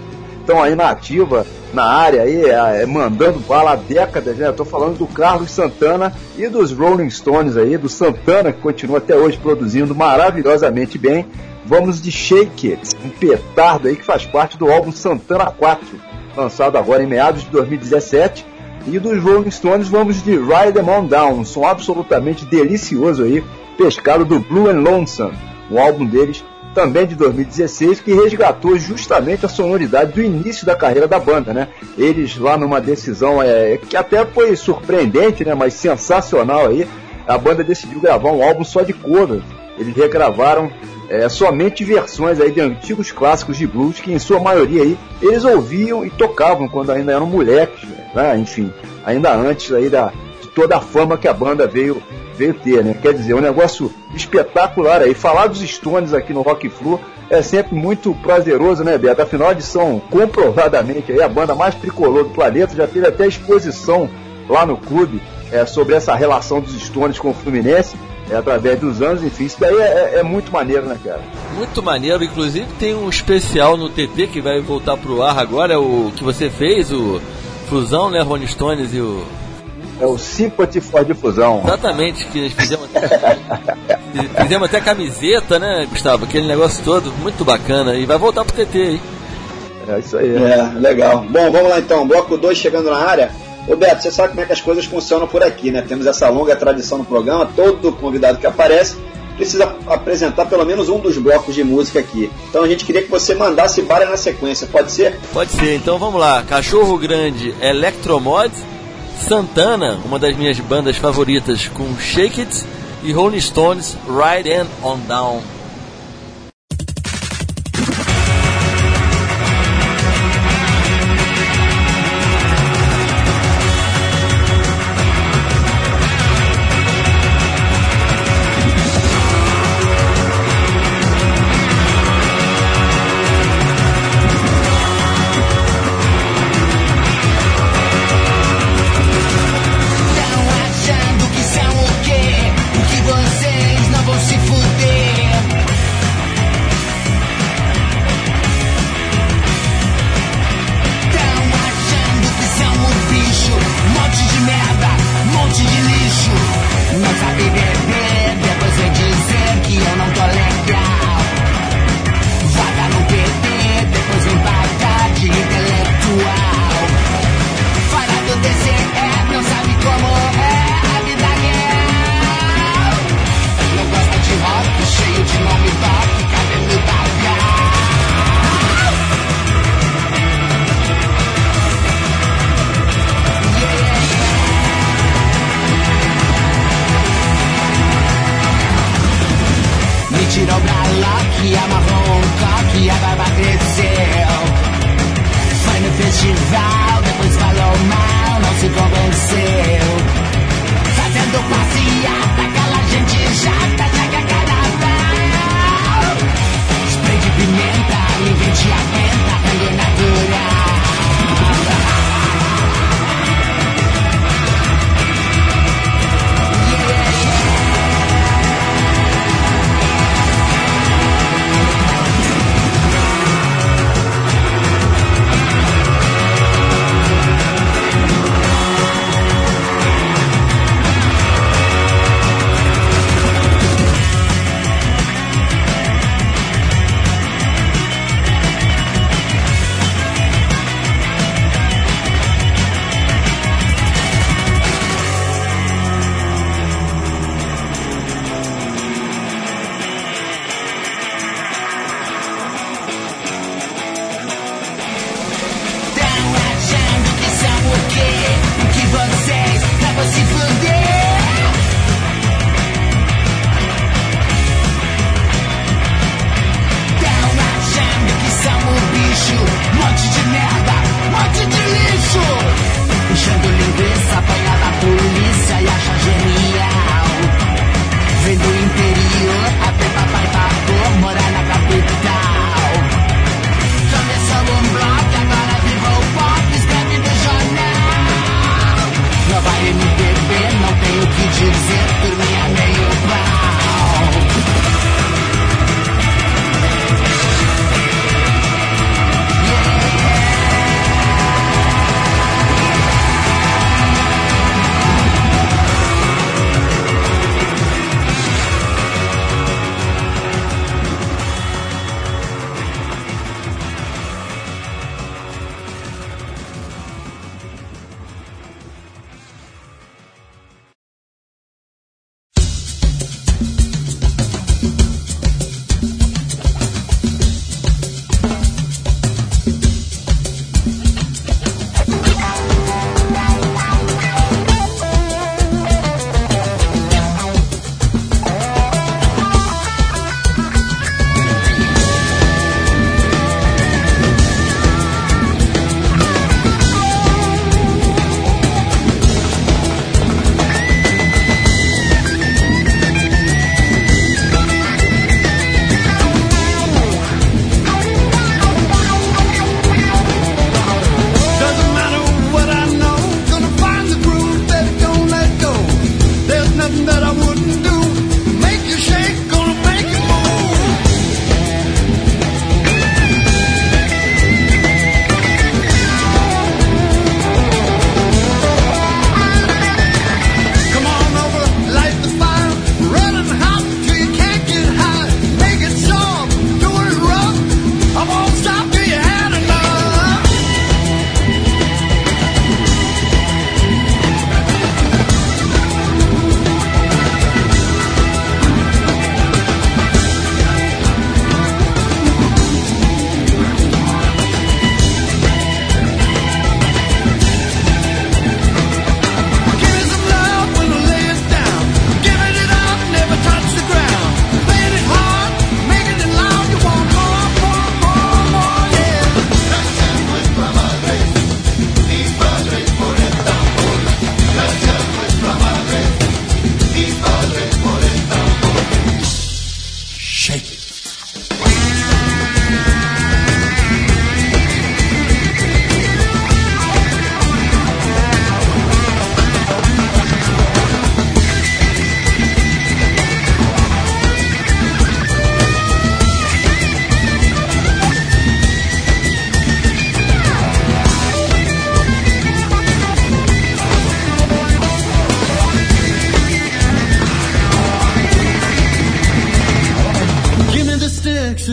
estão aí na ativa, na área aí, mandando bala há décadas, né? Estou falando do Carlos Santana e dos Rolling Stones aí, do Santana, que continua até hoje produzindo maravilhosamente bem. Vamos de Shake It, um petardo aí que faz parte do álbum Santana 4, lançado agora em meados de 2017. E dos Rolling Stones vamos de Ride 'Em On Down, um som absolutamente delicioso aí, pescado do Blue and Lonesome, um álbum deles também de 2016, que resgatou justamente a sonoridade do início da carreira da banda, né? Eles lá numa decisão que até foi surpreendente, né? Mas sensacional aí, a banda decidiu gravar um álbum só de covers. Eles regravaram somente versões aí de antigos clássicos de blues, que em sua maioria aí eles ouviam e tocavam quando ainda eram moleques, né? Enfim, ainda antes aí de toda a fama que a banda veio ter, né? Quer dizer, um negócio espetacular aí. Falar dos Stones aqui no Rock Flu é sempre muito prazeroso, né, Beto? Afinal, eles são comprovadamente aí a banda mais tricolor do planeta, já teve até exposição lá no clube sobre essa relação dos Stones com o Fluminense, através dos anos, enfim, isso daí é muito maneiro, né, cara? Muito maneiro, inclusive tem um especial no TT que vai voltar pro ar agora, o que você fez, o Fusão, né, Rolling Stones e o... É o Sympathy for Difusão. Exatamente, que fizemos até camiseta, né, Gustavo? Aquele negócio todo, muito bacana. E vai voltar pro TT aí. É isso aí. Legal. Bom, vamos lá então. Bloco 2 chegando na área. Ô Beto, você sabe como é que as coisas funcionam por aqui, né? Temos essa longa tradição no programa. Todo convidado que aparece precisa apresentar pelo menos um dos blocos de música aqui. Então a gente queria que você mandasse bala na sequência, pode ser? Pode ser. Então vamos lá. Cachorro Grande, Electromod, Santana, uma das minhas bandas favoritas, com Shake It, e Rolling Stones, Ride 'Em On Down.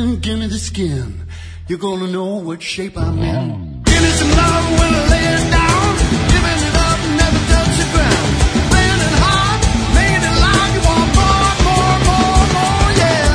skin, give me the skin. You're gonna know what shape I'm in. Give me some love when I lay it down. Giving it up, never touch the ground. Playing it hard, making it loud. You want more, more, more, more, yeah.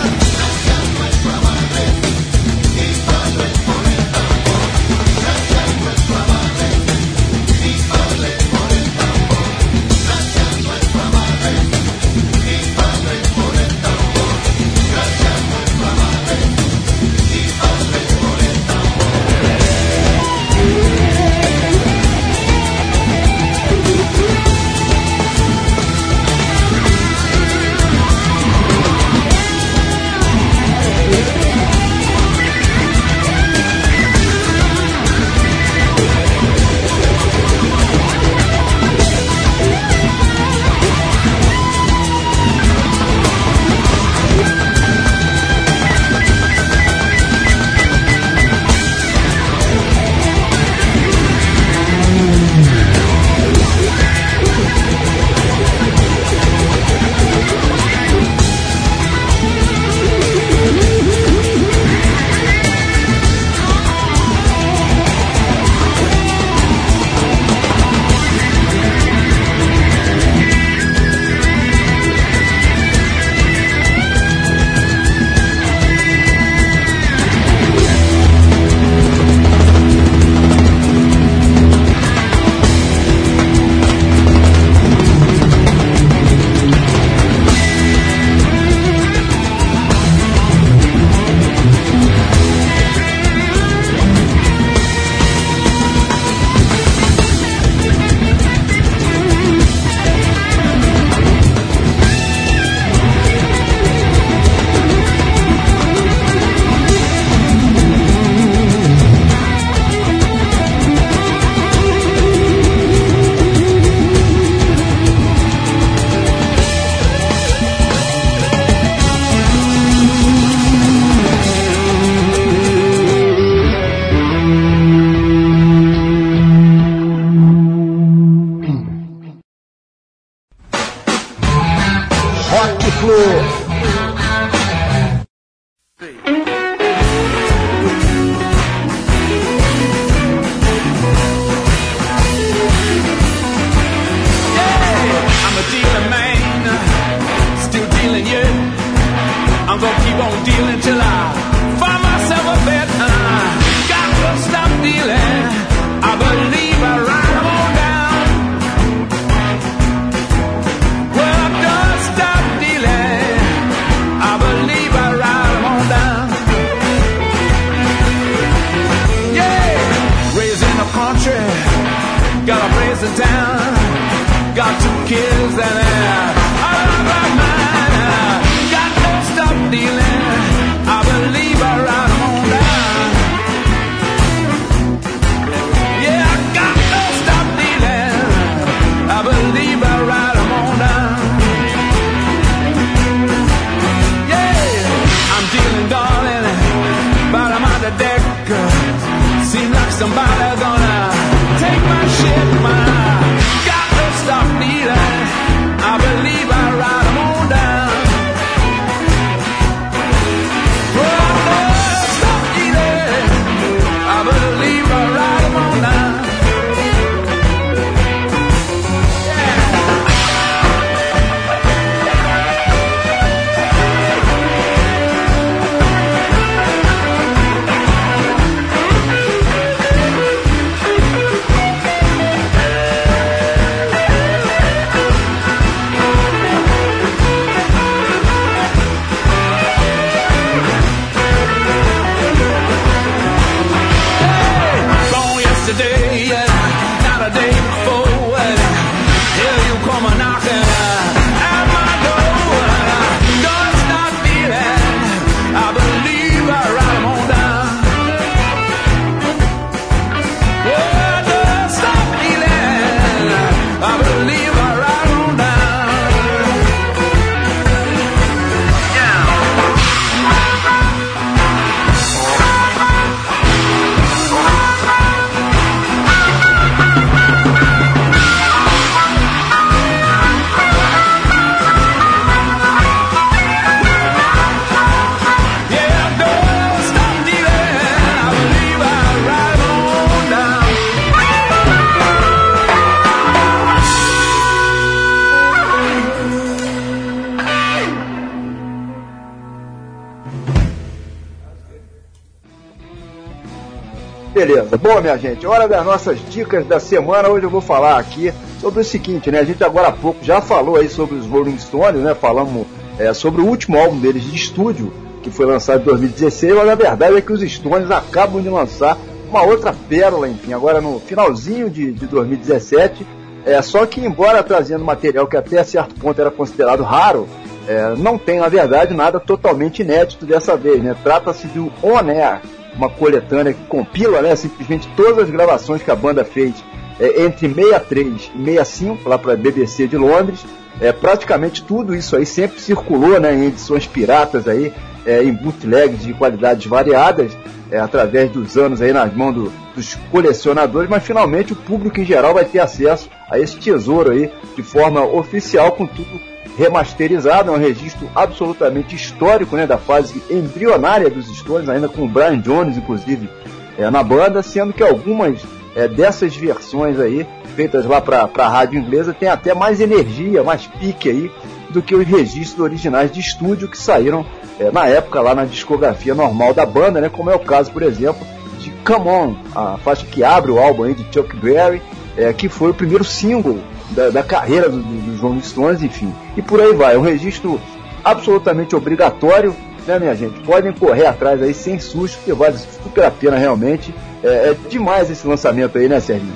Beleza. Bom, minha gente, hora das nossas dicas da semana. Hoje eu vou falar aqui sobre o seguinte, né? A gente agora há pouco já falou aí sobre os Rolling Stones, né? Falamos sobre o último álbum deles de estúdio, que foi lançado em 2016, mas a verdade é que os Stones acabam de lançar uma outra pérola, enfim, agora no finalzinho de 2017, só que embora trazendo material que até certo ponto era considerado raro, não tem, na verdade, nada totalmente inédito dessa vez, né? Trata-se de On Air, uma coletânea que compila, né, simplesmente todas as gravações que a banda fez entre 63 e 65, lá para a BBC de Londres. Praticamente tudo isso aí sempre circulou, né, em edições piratas aí, em bootlegs de qualidades variadas, através dos anos aí nas mãos dos colecionadores, mas finalmente o público em geral vai ter acesso a esse tesouro aí de forma oficial, com tudo remasterizado. É um registro absolutamente histórico, né, da fase embrionária dos Stones, ainda com o Brian Jones, inclusive, na banda, sendo que algumas dessas versões aí, feitas lá para a rádio inglesa, tem até mais energia, mais pique aí, do que os registros originais de estúdio que saíram na época lá na discografia normal da banda, né, como é o caso, por exemplo, de Come On, a faixa que abre o álbum aí de Chuck Berry, que foi o primeiro single da carreira dos Rolling Stones, enfim, e por aí vai. É um registro absolutamente obrigatório, né, minha gente? Podem correr atrás aí sem susto, porque vale super a pena realmente. É demais esse lançamento aí, né, Serginho?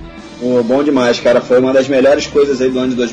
Bom demais, cara. Foi uma das melhores coisas aí do ano de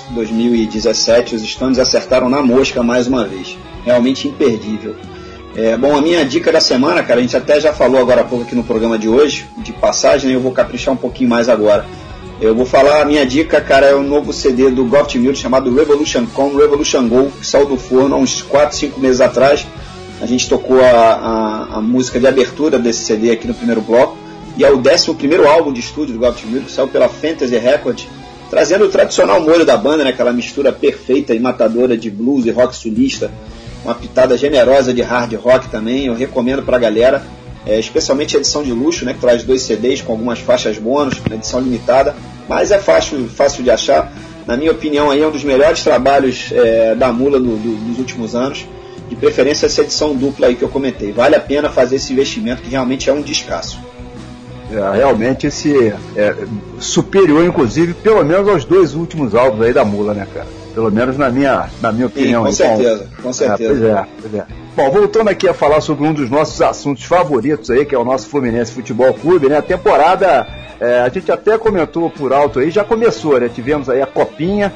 2017. Os Stones acertaram na mosca mais uma vez. Realmente imperdível. Bom, a minha dica da semana, cara, a gente até já falou agora há pouco aqui no programa de hoje, de passagem, né? Eu vou caprichar um pouquinho mais agora. Eu vou falar, a minha dica, cara, é o novo CD do Goft Mills chamado Revolution Go, que saiu do forno há uns 4, 5 meses atrás. A gente tocou a música de abertura desse CD aqui no primeiro bloco, e é o 11º álbum de estúdio do Goft Mills, que saiu pela Fantasy Records, trazendo o tradicional molho da banda, né, aquela mistura perfeita e matadora de blues e rock sulista, uma pitada generosa de hard rock também. Eu recomendo pra galera, especialmente a edição de luxo, né, que traz 2 CDs com algumas faixas bônus, na edição limitada, mas é fácil de achar. Na minha opinião, aí é um dos melhores trabalhos da Mula dos últimos anos, de preferência essa edição dupla aí que eu comentei. Vale a pena fazer esse investimento, que realmente é um descasso. Realmente esse superior, inclusive, pelo menos aos 2 últimos álbuns aí da Mula, né, cara? Pelo menos na minha opinião. Sim, com certeza. Pois é. Bom, voltando aqui a falar sobre um dos nossos assuntos favoritos aí, que é o nosso Fluminense Futebol Clube, né? A temporada, a gente até comentou por alto aí, já começou, né? Tivemos aí a Copinha,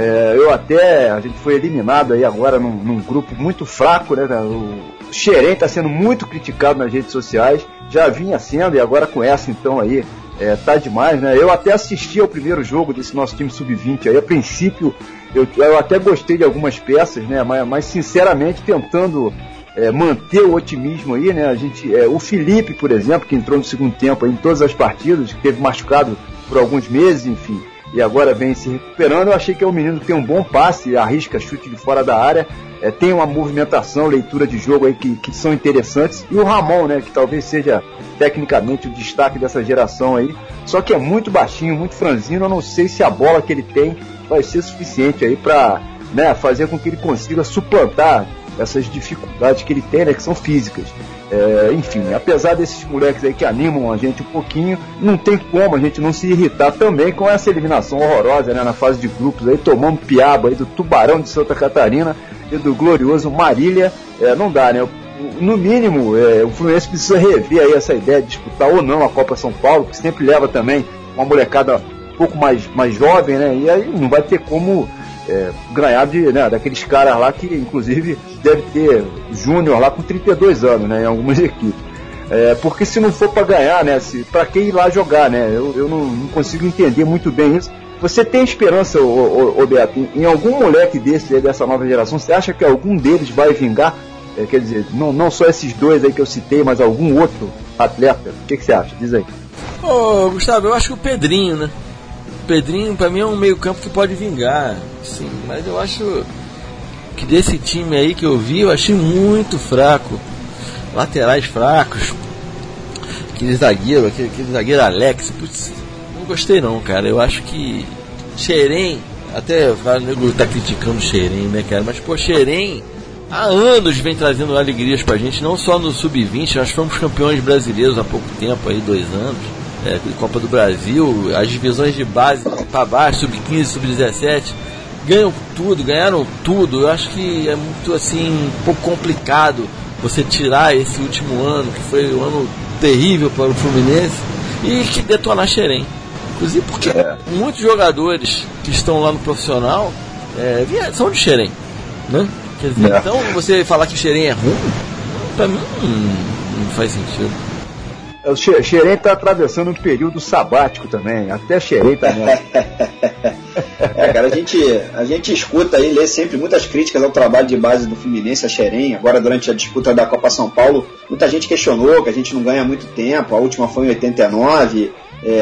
a gente foi eliminado aí agora num grupo muito fraco, né? O Xerém está sendo muito criticado nas redes sociais, já vinha sendo, e agora com essa então aí, tá demais, né? Eu até assisti ao primeiro jogo desse nosso time sub-20 aí, a princípio eu até gostei de algumas peças, né? Mas sinceramente tentando manter o otimismo aí, né? O Felipe, por exemplo, que entrou no segundo tempo aí em todas as partidas, que teve machucado por alguns meses, enfim, e agora vem se recuperando. Eu achei que é um menino que tem um bom passe, arrisca chute de fora da área, tem uma movimentação, leitura de jogo aí que são interessantes. E o Ramon, né, que talvez seja tecnicamente o destaque dessa geração aí, só que é muito baixinho, muito franzino. Eu não sei se a bola que ele tem vai ser suficiente aí para, né, fazer com que ele consiga suplantar essas dificuldades que ele tem, né, que são físicas. Enfim, apesar desses moleques aí que animam a gente um pouquinho, não tem como a gente não se irritar também com essa eliminação horrorosa, né, na fase de grupos aí, tomando piaba aí do Tubarão de Santa Catarina e do glorioso Marília. Não dá, né? No mínimo, o Fluminense precisa rever aí essa ideia de disputar ou não a Copa São Paulo, que sempre leva também uma molecada um pouco mais jovem, né? E aí não vai ter como ganhar daqueles caras lá que, inclusive, deve ter júnior lá com 32 anos, né? Em algumas equipes. Porque se não for para ganhar, né? Para que ir lá jogar, né? Eu não consigo entender muito bem isso. Você tem esperança, Beto, em algum moleque dessa nova geração? Você acha que algum deles vai vingar? Quer dizer, não só esses 2 aí que eu citei, mas algum outro atleta? O que você acha? Diz aí. Gustavo, eu acho que o Pedrinho, né? O Pedrinho, pra mim, é um meio campo que pode vingar, sim, mas eu acho que desse time aí que eu vi, eu achei muito fraco. Laterais fracos. Aquele zagueiro Alex, putz, não gostei não, cara. Eu acho que Xerém, até o nego tá criticando o Xerém, né, cara? Mas, pô, Xerém há anos vem trazendo alegrias pra gente, não só no Sub-20, nós fomos campeões brasileiros há pouco tempo, aí 2 anos, Copa do Brasil, as divisões de base para baixo, Sub-15, Sub-17, ganharam tudo. Eu acho que é muito assim, um pouco complicado você tirar esse último ano, que foi um ano terrível para o Fluminense, e que detonar Xerém. Inclusive porque muitos jogadores que estão lá no profissional são de Xerém, né? Quer dizer, então você falar que Xerém é ruim, pra mim não faz sentido. O Xerém está atravessando um período sabático também, até Xerém também. Cara, a gente escuta aí, lê sempre muitas críticas ao trabalho de base do Fluminense, a Xerém. Agora, durante a disputa da Copa São Paulo, muita gente questionou que a gente não ganha muito tempo, a última foi em 89,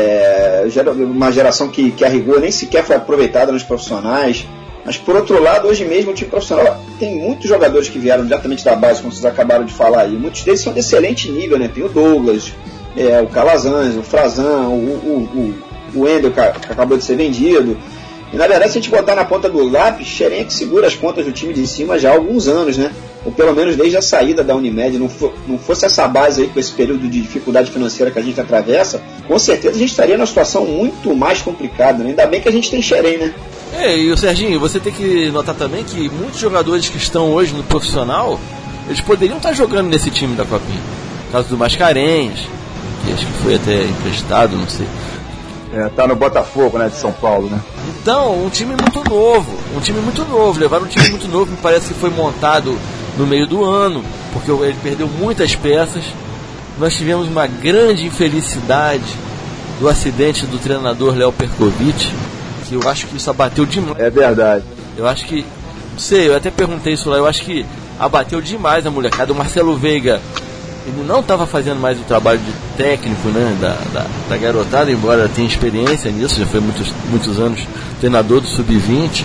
uma geração que a rigor nem sequer foi aproveitada nos profissionais. Mas, por outro lado, hoje mesmo o time profissional tem muitos jogadores que vieram diretamente da base, como vocês acabaram de falar aí. Muitos deles são de excelente nível, né? Tem o Douglas, o Calazans, o Frazan, o Wendel, que acabou de ser vendido. E, na verdade, se a gente botar na ponta do lápis, Xerém é que segura as pontas do time de cima já há alguns anos, né? Ou pelo menos desde a saída da Unimed. Não fosse essa base aí, com esse período de dificuldade financeira que a gente atravessa, com certeza a gente estaria numa situação muito mais complicada, né? Ainda bem que a gente tem Xerém, né? E o Serginho, você tem que notar também que muitos jogadores que estão hoje no profissional, eles poderiam estar jogando nesse time da Copinha. No caso do Mascarenhas, que acho que foi até emprestado, não sei. Tá no Botafogo, né, de São Paulo, né? Então, um time muito novo. Levaram um time muito novo, me parece que foi montado no meio do ano, porque ele perdeu muitas peças. Nós tivemos uma grande infelicidade do acidente do treinador Léo Perkovic, que eu acho que isso abateu demais. É verdade. Eu acho que, não sei, eu até perguntei isso lá, eu acho que abateu demais a molecada. O Marcelo Veiga, ele não estava fazendo mais o trabalho de técnico, né, da garotada, embora tenha experiência nisso, já foi muitos anos treinador do Sub-20,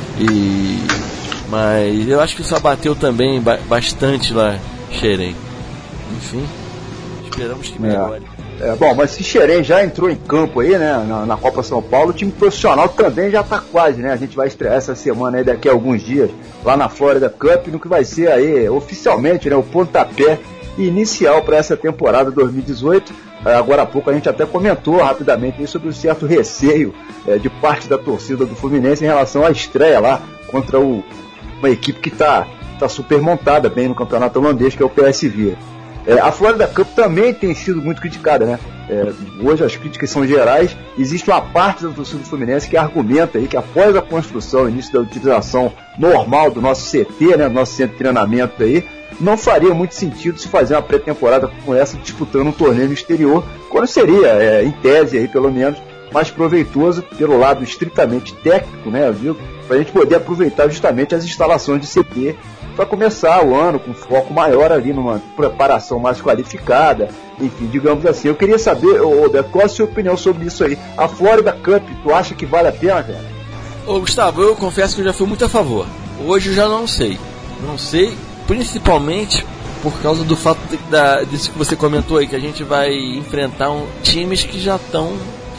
mas eu acho que isso abateu também bastante lá Xerém. Enfim, esperamos que melhore. Bom, mas se Xerém já entrou em campo aí, né, na Copa São Paulo, o time profissional também já está quase, né? A gente vai estrear essa semana aí, daqui a alguns dias, lá na Florida Cup, no que vai ser aí, oficialmente, né, o pontapé inicial para essa temporada 2018. Agora há pouco a gente até comentou rapidamente aí sobre um certo receio de parte da torcida do Fluminense em relação à estreia lá contra uma equipe que está super montada bem no campeonato holandês, que é o PSV. A Florida Cup também tem sido muito criticada, né? Hoje as críticas são gerais. Existe uma parte da torcida do Fluminense que argumenta aí que após a construção, início da utilização normal do nosso CT, né, do nosso centro de treinamento aí, não faria muito sentido se fazer uma pré-temporada como essa disputando um torneio no exterior, quando seria, em tese aí pelo menos, mais proveitoso pelo lado estritamente técnico, né, viu? Para a gente poder aproveitar justamente as instalações de CT para começar o ano com foco maior ali numa preparação mais qualificada, enfim, digamos assim. Eu queria saber, Beto, qual a sua opinião sobre isso aí? A Florida Cup, tu acha que vale a pena, cara? Gustavo, eu confesso que eu já fui muito a favor. Hoje eu já não sei. Não sei, principalmente por causa do fato disso que você comentou aí, que a gente vai enfrentar times que já estão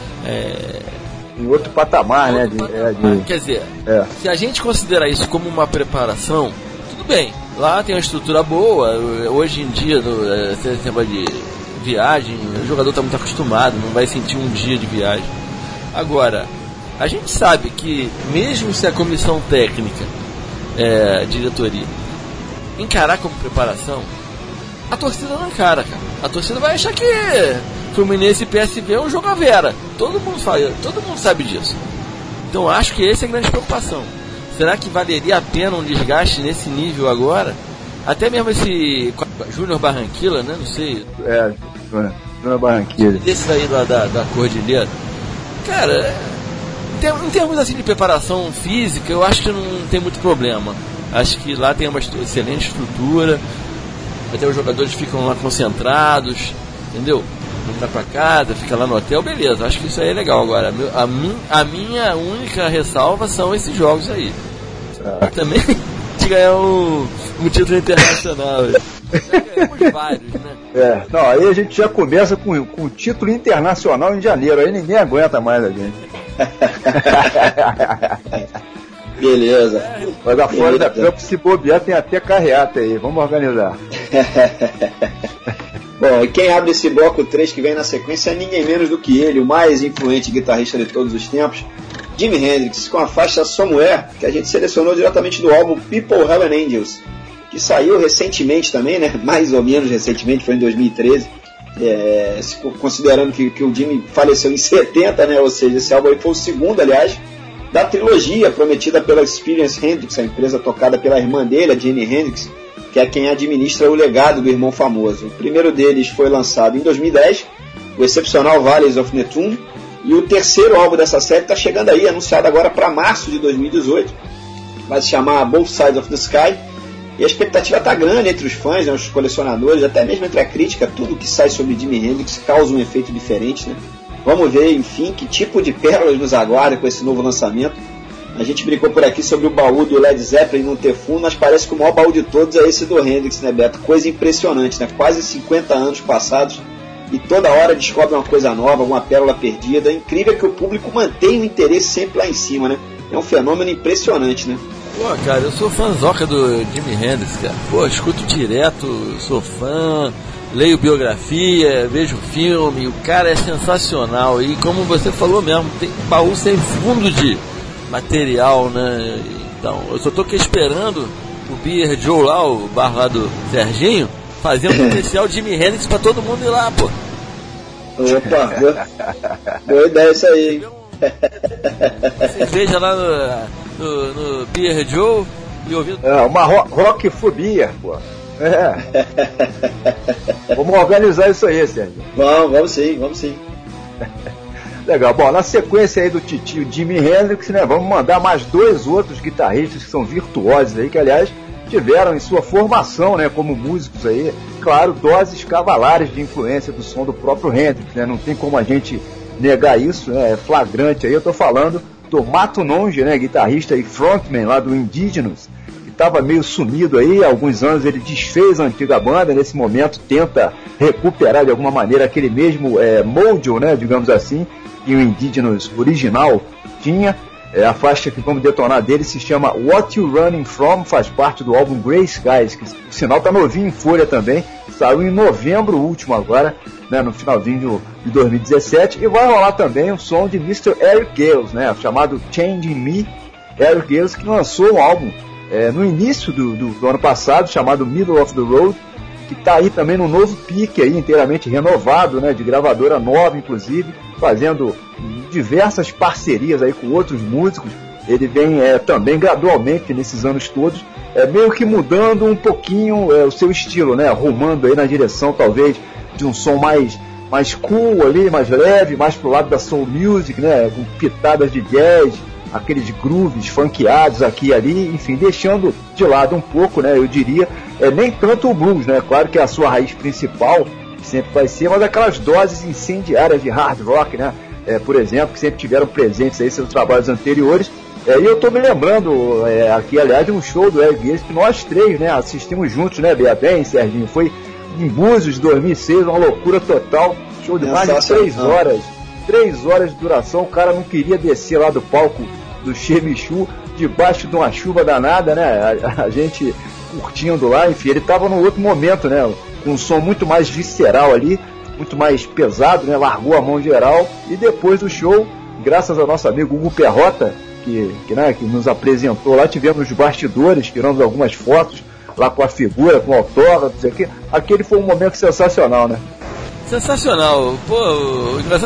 em outro patamar, né? Quer dizer, se a gente considerar isso como uma preparação, tudo bem, lá tem uma estrutura boa. Hoje em dia, esse tema de viagem, o jogador está muito acostumado, não vai sentir um dia de viagem. Agora, a gente sabe que mesmo se a comissão técnica, diretoria, encarar como preparação, a torcida não encara, cara. A torcida vai achar que Fluminense e PSV é um jogo à vera. Todo mundo sabe disso. Então acho que essa é a grande preocupação. Será que valeria a pena um desgaste nesse nível agora? Até mesmo esse Júnior Barranquilla, né? Não sei. Júnior Barranquilla. Desse daí da Cordilheira. Cara, em termos assim de preparação física, eu acho que não tem muito problema. Acho que lá tem uma excelente estrutura. Até os jogadores ficam lá concentrados, entendeu? Não vai pra casa, fica lá no hotel, beleza. Acho que isso aí é legal. Agora, a minha única ressalva são esses jogos aí. Também de ganhar um título internacional. Já ganhamos vários, né? Não, aí a gente já começa com o título internacional em janeiro. Aí ninguém aguenta mais a gente. Beleza. Mas a Fora da Campo, se bobear, tem até carreata aí. Vamos organizar. Bom, e quem abre esse bloco 3 que vem na sequência é ninguém menos do que ele, o mais influente guitarrista de todos os tempos, Jimi Hendrix, com a faixa Somewhere, que a gente selecionou diretamente do álbum People, Heaven and Angels, que saiu recentemente também, né? Mais ou menos recentemente, foi em 2013, considerando que o Jimi faleceu em 70, né? Ou seja, esse álbum aí foi o segundo, aliás, da trilogia prometida pela Experience Hendrix, a empresa tocada pela irmã dele, a Jimi Hendrix, que é quem administra o legado do irmão famoso. O primeiro deles foi lançado em 2010, o excepcional Valleys of Neptune, e o terceiro álbum dessa série está chegando aí, anunciado agora para março de 2018, vai se chamar Both Sides of the Sky, e a expectativa está grande entre os fãs, né, os colecionadores, até mesmo entre a crítica. Tudo que sai sobre Jimi Hendrix causa um efeito diferente, né? Vamos ver, enfim, que tipo de pérolas nos aguarda com esse novo lançamento. A gente brincou por aqui sobre o baú do Led Zeppelin não ter fundo, mas parece que o maior baú de todos é esse do Hendrix, né, Beto? Coisa impressionante, né? Quase 50 anos passados e toda hora descobre uma coisa nova, uma pérola perdida. É incrível que o público mantenha o interesse sempre lá em cima, né? É um fenômeno impressionante, né? Pô, cara, eu sou fãzoca do Jimi Hendrix, cara. Pô, escuto direto, sou fã, leio biografia, vejo filme, o cara é sensacional. E como você falou mesmo, tem baú sem fundo de material, né? Então, eu só tô aqui esperando o Beer Joe lá, o bar lá do Serginho, fazendo um especial Jimi Hendrix pra todo mundo ir lá, pô. Opa, boa ideia isso aí, hein? Cerveja lá no Beer Joe e ouvindo. Uma rockfobia, pô. Vamos organizar isso aí, Sérgio. Vamos sim. Legal, bom, na sequência aí do titio Jimi Hendrix, né, vamos mandar mais dois outros guitarristas que são virtuosos aí, que aliás tiveram em sua formação, né, como músicos aí, claro, doses cavalares de influência do som do próprio Hendrix, né, não tem como a gente negar isso, né, é flagrante aí. Eu tô falando do Mato Nonge, né, guitarrista e frontman lá do Indigenous, que estava meio sumido aí, há alguns anos ele desfez a antiga banda, nesse momento tenta recuperar de alguma maneira aquele mesmo mojo, né, digamos assim, que o Indigenous original tinha. A faixa que vamos detonar dele se chama What You Running From, faz parte do álbum Grey Skies, que o sinal tá novinho em folha também, saiu em novembro último agora, né, no finalzinho de 2017, e vai rolar também o som de Mr. Eric Gales, né, chamado Changing Me. Eric Gales, que lançou um álbum no início do ano passado, chamado Middle of the Road, que está aí também no novo pique aí, inteiramente renovado, né, de gravadora nova inclusive, fazendo diversas parcerias aí com outros músicos. Ele vem também gradualmente nesses anos todos, meio que mudando um pouquinho o seu estilo, né, rumando aí na direção talvez de um som mais cool ali, mais leve, mais pro lado da soul music, né, com pitadas de jazz, aqueles grooves funkeados aqui e ali, enfim, deixando de lado um pouco, né, eu diria, nem tanto o blues, né, claro que é a sua raiz principal, que sempre vai ser, mas aquelas doses incendiárias de hard rock, né, por exemplo, que sempre tiveram presentes aí em seus trabalhos anteriores. E eu tô me lembrando aqui, aliás, de um show do Eric Gales que nós três, né, assistimos juntos, né, bem, Serginho, foi em Búzios, 2006, uma loucura total, show de mais de 3 horas, 3 horas de duração. O cara não queria descer lá do palco do Chemichu, debaixo de uma chuva danada, né, a gente curtindo lá, enfim, ele tava num outro momento, né, com um som muito mais visceral ali, muito mais pesado, né, largou a mão geral, e depois do show, graças ao nosso amigo Hugo Perrota, que nos apresentou lá, tivemos os bastidores, tiramos algumas fotos lá com a figura, com o autógrafo, aquele foi um momento sensacional, né? Sensacional, pô, engraçado,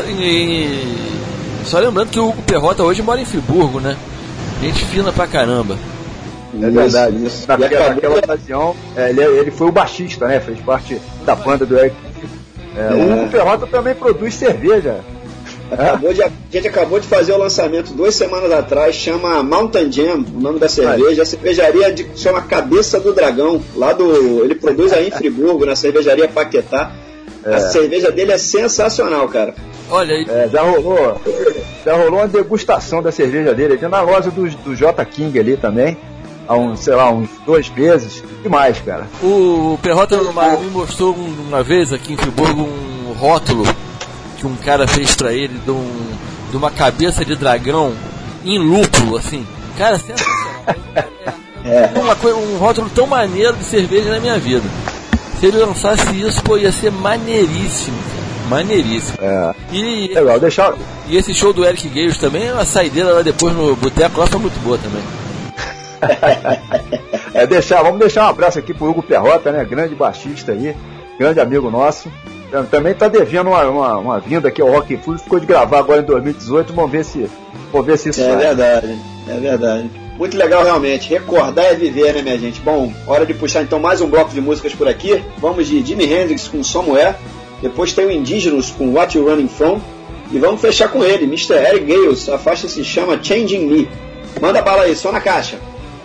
só lembrando que o Hugo Perrota hoje mora em Friburgo, né? Gente fina pra caramba. É verdade, isso. Naquela ocasião, ele foi o baixista, né? Fez parte da banda do Eric. O Hugo Perrota também produz cerveja. A gente acabou de fazer o lançamento 2 semanas atrás, chama Mountain Jam, o nome da cerveja. A cervejaria chama Cabeça do Dragão, ele produz aí em Friburgo, na cervejaria Paquetá. A cerveja dele é sensacional, cara. Olha aí. Já rolou uma degustação da cerveja dele aqui na loja do J. King ali também, há uns 2 meses e mais, cara. O Perrota me mostrou uma vez aqui em Friburgo um rótulo que um cara fez pra ele de uma cabeça de dragão em lúpulo, assim. Cara, sensacional. Um rótulo tão maneiro de cerveja na minha vida. Se ele lançasse isso, pô, ia ser maneiríssimo, cara. Maneiríssimo. E, legal, deixar... e esse show do Eric Gales também, a saideira lá depois no boteco lá foi muito boa também. Vamos deixar um abraço aqui pro Hugo Perrota, né? Grande baixista aí, grande amigo nosso. Também tá devendo uma vinda aqui ao Rock and Flu, ficou de gravar agora em 2018, vamos ver se isso é verdade. Muito legal realmente, recordar é viver, né, minha gente? Bom, hora de puxar então mais um bloco de músicas por aqui. Vamos de Jimi Hendrix com Somewhere, depois tem o Indigenous com What You Running From, e vamos fechar com ele, Mr. Eric Gales, a faixa se chama Changing Me. Manda bala aí, só na caixa.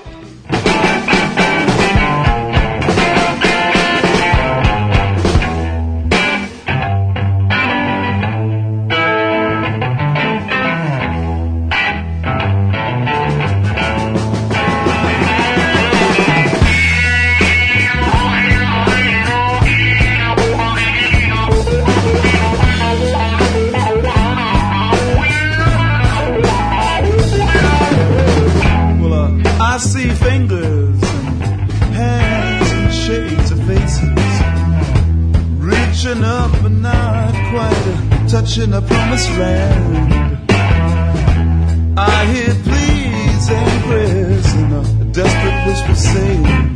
I see fingers and hands and shades of faces, reaching up but not quite touching the promised land. I hear pleas and prayers and a desperate whisper saying,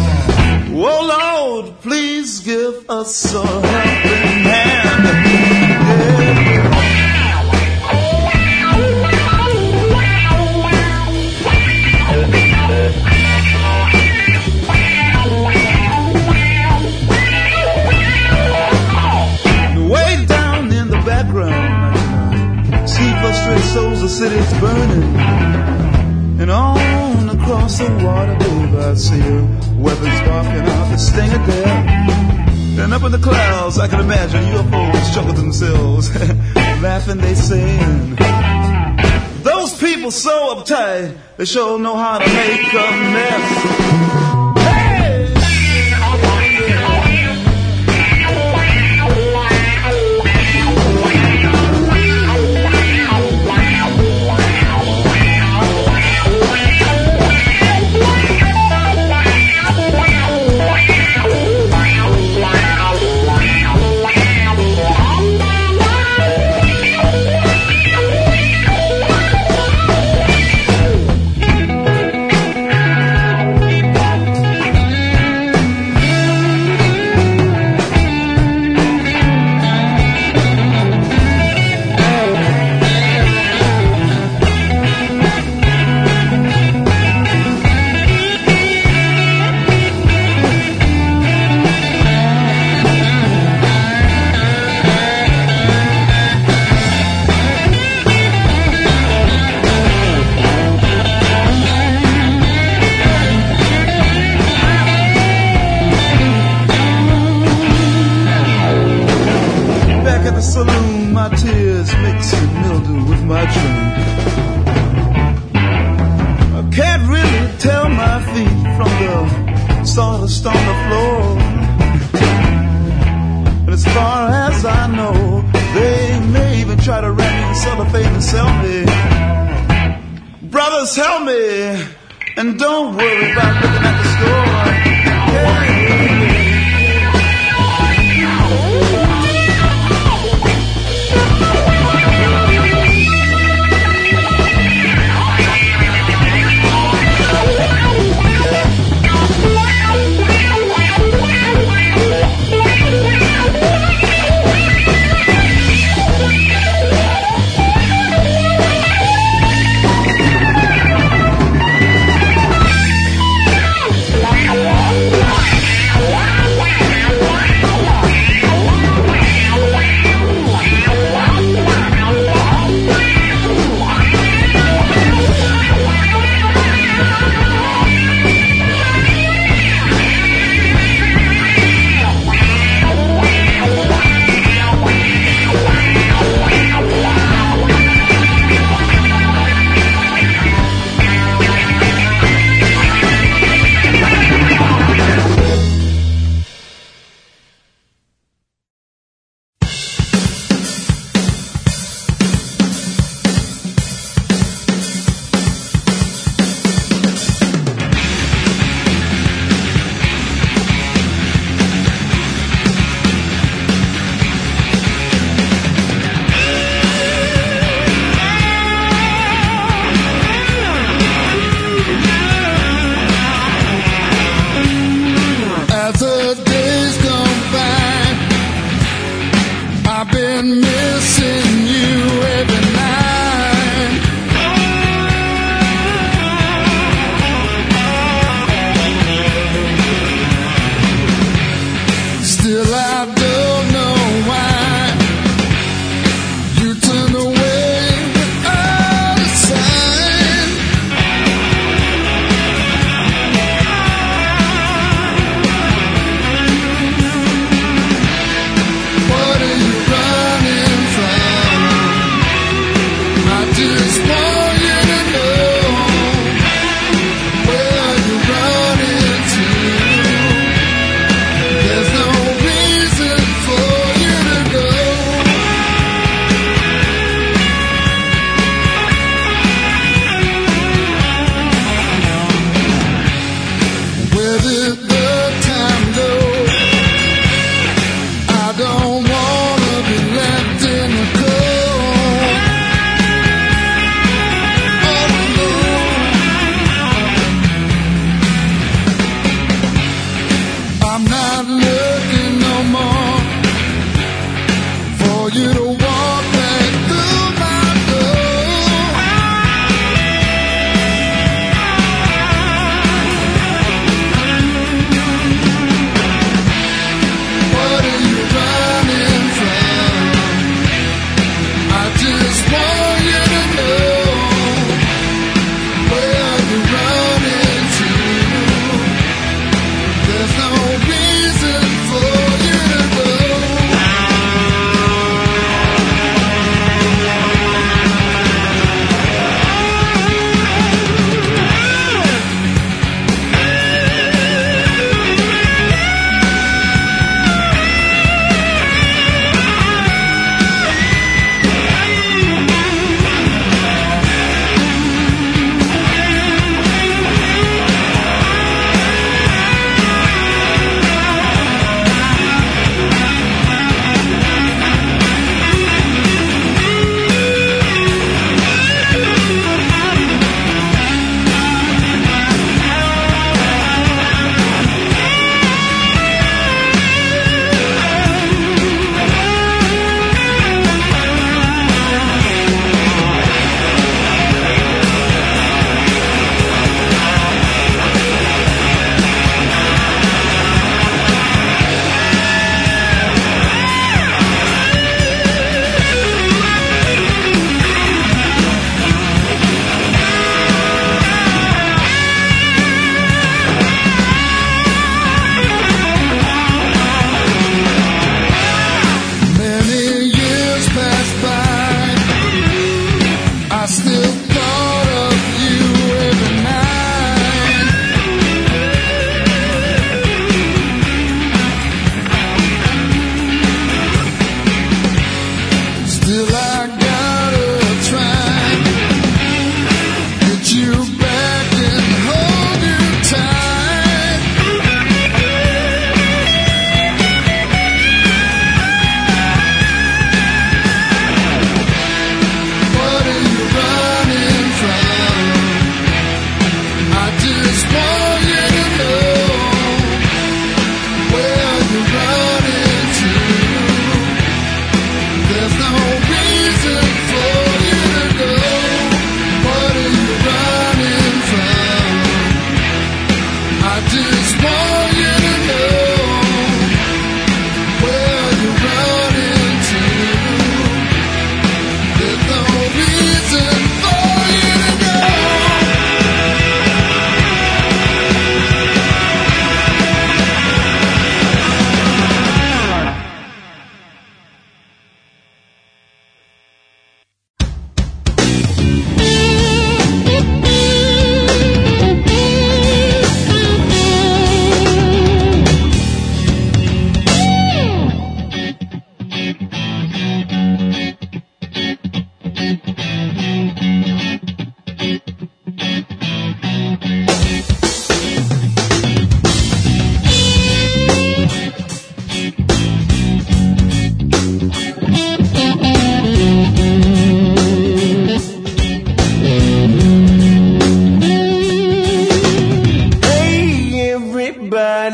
oh Lord, please give us a helping hand. Yeah. Frustrated souls, the city's burning, and on across the water, babe, I see weapons barking out the sting of death. And up in the clouds, I can imagine UFOs chuckle themselves, laughing, they saying, those people so uptight, they sure know how to make a mess. And don't worry about looking at the store. Hey.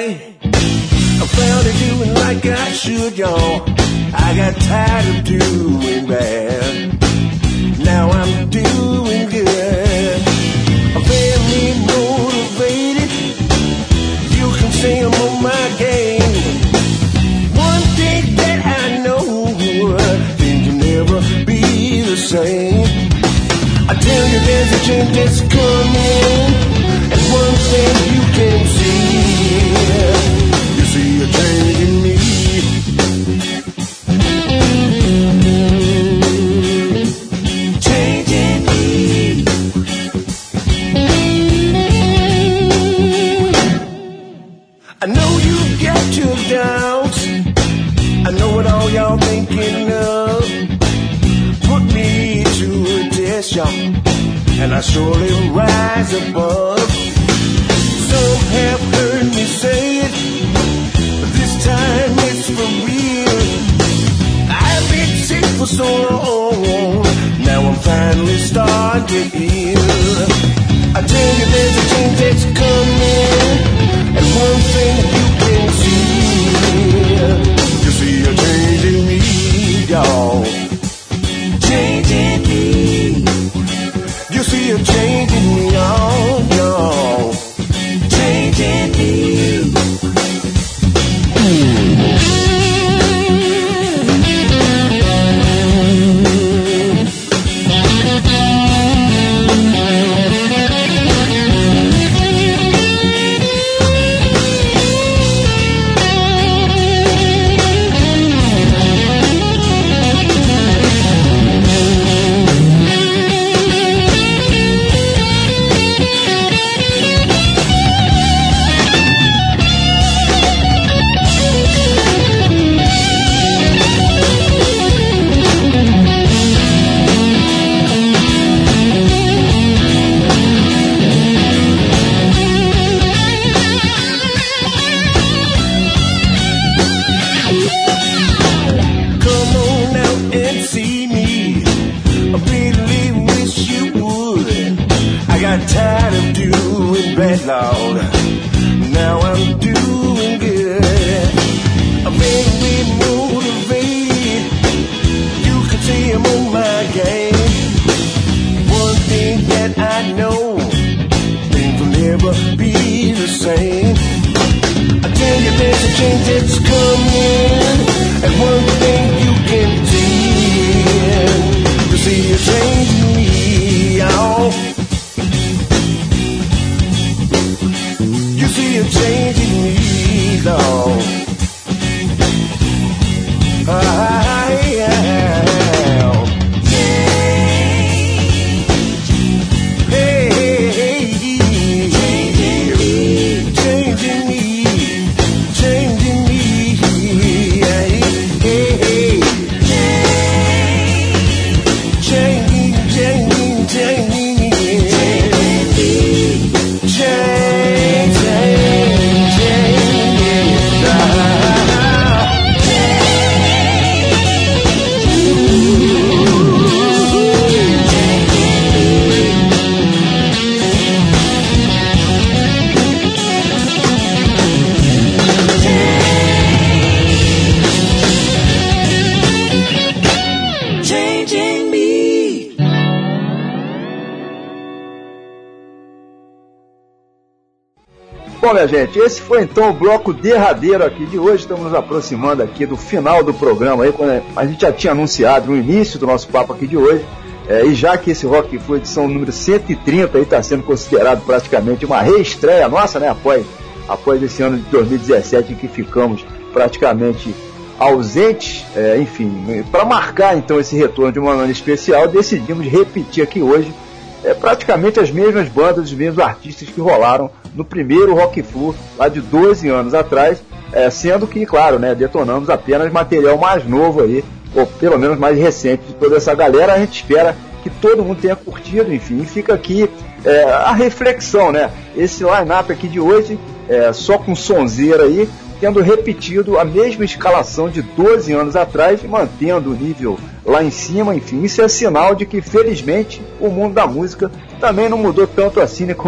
nobody. I found it doing like I should, y'all. I got tired of doing bad. Now I'm doing good. I'm very motivated. You can say I'm on my game. One thing that I know, things will never be the same. I tell you there's a change that's coming, and one thing you can see, you see a change in me. Change in me. I know you got your doubts. I know what all y'all thinking of. Put me to a test, y'all, and I surely rise above. Some have heard me say it, but this time it's for real. I've been sick for so long, now I'm finally starting to heal. I tell you there's a change that's coming, and one thing you can see, you see a change in me, y'all. Change in me. You see a change in me, y'all. Change in me. Now I'm doing good. I'm very motivated. You can see I'm on my game. One thing that I know, things will never be the same. I tell you there's a change that's coming, and one thing you can see, you see a change in me, y'all. You see a change in me, Lord. I am. Hey, hey, hey. Changing me. Changing me. Hey, hey. Changing, changing, changing. Change. Bom, minha gente, esse foi então o bloco derradeiro aqui de hoje. Estamos nos aproximando aqui do final do programa aí, quando a gente já tinha anunciado no início do nosso papo aqui de hoje, e já que esse Rock Flu edição número 130 está sendo considerado praticamente uma reestreia nossa, né, após esse ano de 2017 em que ficamos praticamente ausentes, enfim, para marcar então esse retorno de uma maneira especial, decidimos repetir aqui hoje praticamente as mesmas bandas, os mesmos artistas que rolaram no primeiro Rock Flu, lá de 12 anos atrás, sendo que, claro, né, detonamos apenas material mais novo aí, ou pelo menos mais recente de toda essa galera. A gente espera que todo mundo tenha curtido, enfim, e fica aqui a reflexão, né, esse line-up aqui de hoje, só com sonzeira aí, tendo repetido a mesma escalação de 12 anos atrás, mantendo o nível lá em cima. Enfim, isso é sinal de que, felizmente, o mundo da música também não mudou tanto assim, né, como